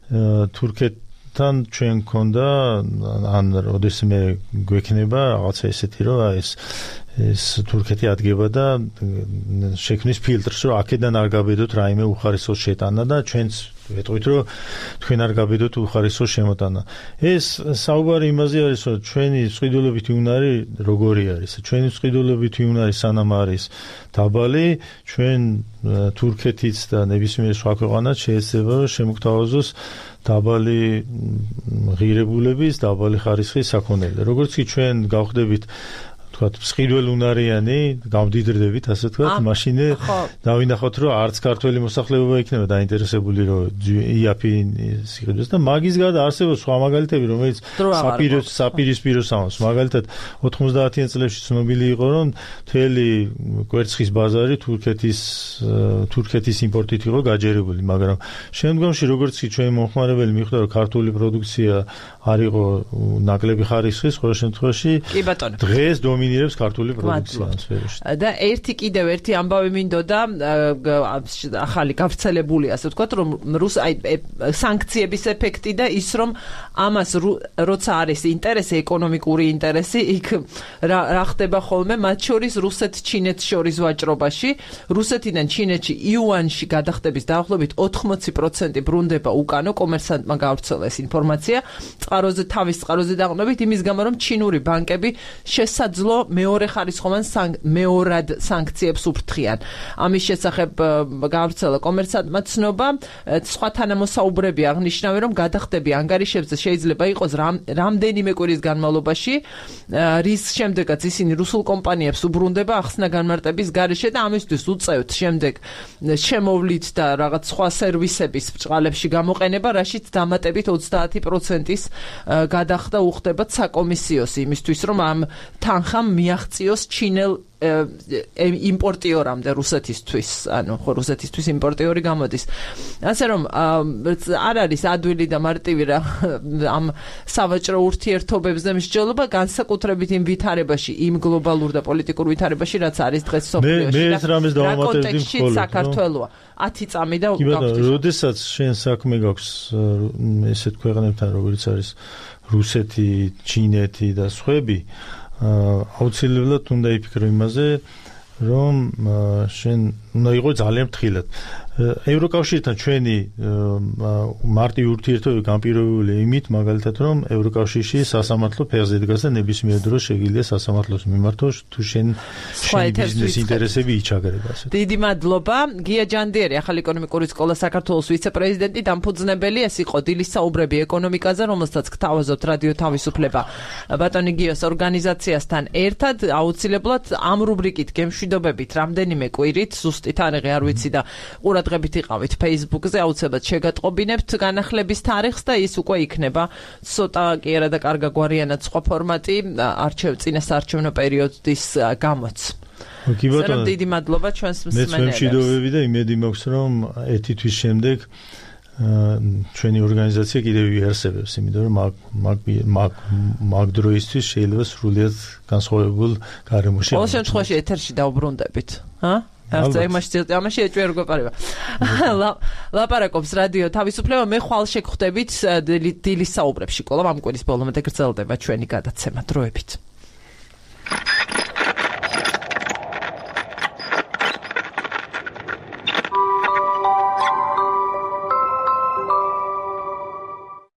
თურქეთთან ჩვენ გქონდა ან როდესმე გვექნება რაღაცა ესეთი რომ ეს ეს თურქეთი ადგება და შექმნის ფილტრს, რომ აქედან არ გაბედოთ რაიმე უხარისხოს შეტანა და ჩვენც ვეტყვით რომ თქვენ არ გაბედოთ უხარისხოს შემოტანა. ეს საუბარი იმაზე არის, რომ ჩვენი წყიდულობითი უნარი როგორი არის. ჩვენი წყიდულობითი უნარი სანამ არის დაბალი, ჩვენ თურქეთიც და ნებისმიერ სხვა ქვეყანაც შეიძლება რომ შემოგთავაზოს დაბალი ღირებულების, დაბალი ხარისხის საქონელი. როგორც კი ჩვენ გავხდებით თქვათ მსხიდველუნარიანი, გამდიდრდებით, ასე თქვათ, მაშინ დავინახოთ, რომ არც ქართველი მოსახლეობა იქნება დაინტერესებული, რომ იაფი სიყიდოს და მაგის გარდა არსებობს სხვა მაგალითები, რომელიც საპირის საპირისპიროს ამბობს. მაგალითად, ოთხმოცდაათიან წლებში ცნობილი იყო, რომ მთელი კვერცხის ბაზარი თურქეთის თურქეთის იმპორტით იყო გაჯერებული, მაგრამ შემდგომში როგორც კი ჩვენი მომხმარებელი მიხვდა, რომ ქართული პროდუქცია არ იყო ნაკლები ხარისხის, ყოველ შემთხვევაში დღეს დომინირებს ქართული პროდუქცია ამ სფეროში. და ერთი კიდევ ერთი ამბავი მინდოდა ახალი გავრცელებული ასე ვთქვათ რომ რუს აი სანქციების ეფექტი და ის რომ ამას როცა არის ინტერესი ეკონომიკური ინტერესი იქ რა ხდება ხოლმე მათ შორის რუსეთ ჩინეთს შორის ვაჭრობაში რუსეთიდან ჩინეთში იუანში გადახდების დაახლოებით ოთხმოცი პროცენტი ბრუნდება უკანო კომერსანტმა გავრცელა ეს ინფორმაცია წყაროზე თავის წყაროზე დაყრდნობით იმის გამო რომ ჩინური ბანკები შესაძლო მეორე ხარისხოვან მეორად სანქციებს უფრთხიან ამის შესახებ გავრცელა კომერსანტმა ცნობა სხვა თანამოსაუბრები აღნიშნავენ რომ გადახდები ანგარიშებზე შეიძლება იყოს რამდენიმე კვირის განმავლობაში რის შემდეგაც ისინი რუსულ კომპანიებს უბრუნდება ახსნა განმარტების გარეშე და ამისთვის უწევთ შემდეგ შემოვლით და რაღაც სხვა სერვისების ბჭყალებში გამოყენება რაშიც დამატებით ოცდაათი პროცენტის გადახდა უხდებათ საკომისიოს იმისთვის რომ ამ თანხამ მიაღწიოს ჩინელ იმპორტიორამდე რუსეთისთვის, ანუ ხო რუსეთისთვის იმპორტიორი გამოდის. ასე რომ არ არის ადვილი და მარტივი რა ამ სავაჭრო ურთიერთობებზე მსჯელობა განსაკუთრებით იმ ვითარებაში, იმ გლობალურ და პოლიტიკურ ვითარებაში, რაც არის დღეს სოფლიოში. მე ეს რამეს დავამატებდი მხოლოდ საქართველოა. ათი წამი და გავხდი. როდესაც შენ საქმე გაქვს ესეთ ქვეყნებთან, როგორც არის რუსეთი, ჩინეთი და სხვები აუცილებლად უნდა იფიქრო იმაზე, რომ შენ უნდა იყო ძალიან ფრთხილად. ევროკავშირთან ჩვენი მარტივი ურთიერთობები განპირობებულია იმით, მაგალითად, რომ ევროკავშირში სასამართლო ფეხზე დგას და ნებისმიერ დროს შეგიძლია სასამართლოს მიმართოს, თუ შენ ბიზნეს ინტერესები იჩაგრება. დიდი მადლობა. გია ჯანდიერი, ახალი ეკონომიკური სკოლა საქართველოს ვიცე-პრეზიდენტი, დამფუძნებელი, ეს იყო დილის საუბრები ეკონომიკაზე, რომელსაც გთავაზობთ რადიო თავისუფლება ბატონი გიოს ორგანიზაციასთან ერთად. აუცილებლად ამ რუბრიკით გემშვიდობებით რამდენიმე კვირით, ზუსტი თარიღი არ ვიცი და ყურადღებით იყავით Facebook-ზე, აუცილებლად შეგატყობინებთ განახლების თარიღს და ის უკვე იქნება ცოტა კი არა და კარგა გვარიანად სხვა ფორმატი არჩევ წინასაარჩევნო პერიოდის გამოც. კი ბატონო, დიდი მადლობა ჩვენს მსმენელებს. მეც მემშვიდობები და იმედი მაქვს, რომ ერთი თვის შემდეგ ჩვენი ორგანიზაცია კიდევ იარსებებს, იმიტომ რომ მაგ მაგ მაგ დროისთვის შეიძლება სრულიად განსხვავებულ გარემოში. ყოველ შემთხვევაში ეთერში დაუბრუნდებით, ჰა? ასე იმაში ამაში ეჭვი როგორ პარება. ლაპარაკობს რადიო თავისუფლება, მე ხვალ შეგხვდებით დილის საუბრებში. კოლამ ამ კვირის ბოლომდე გრძელდება ჩვენი გადაცემა დროებით.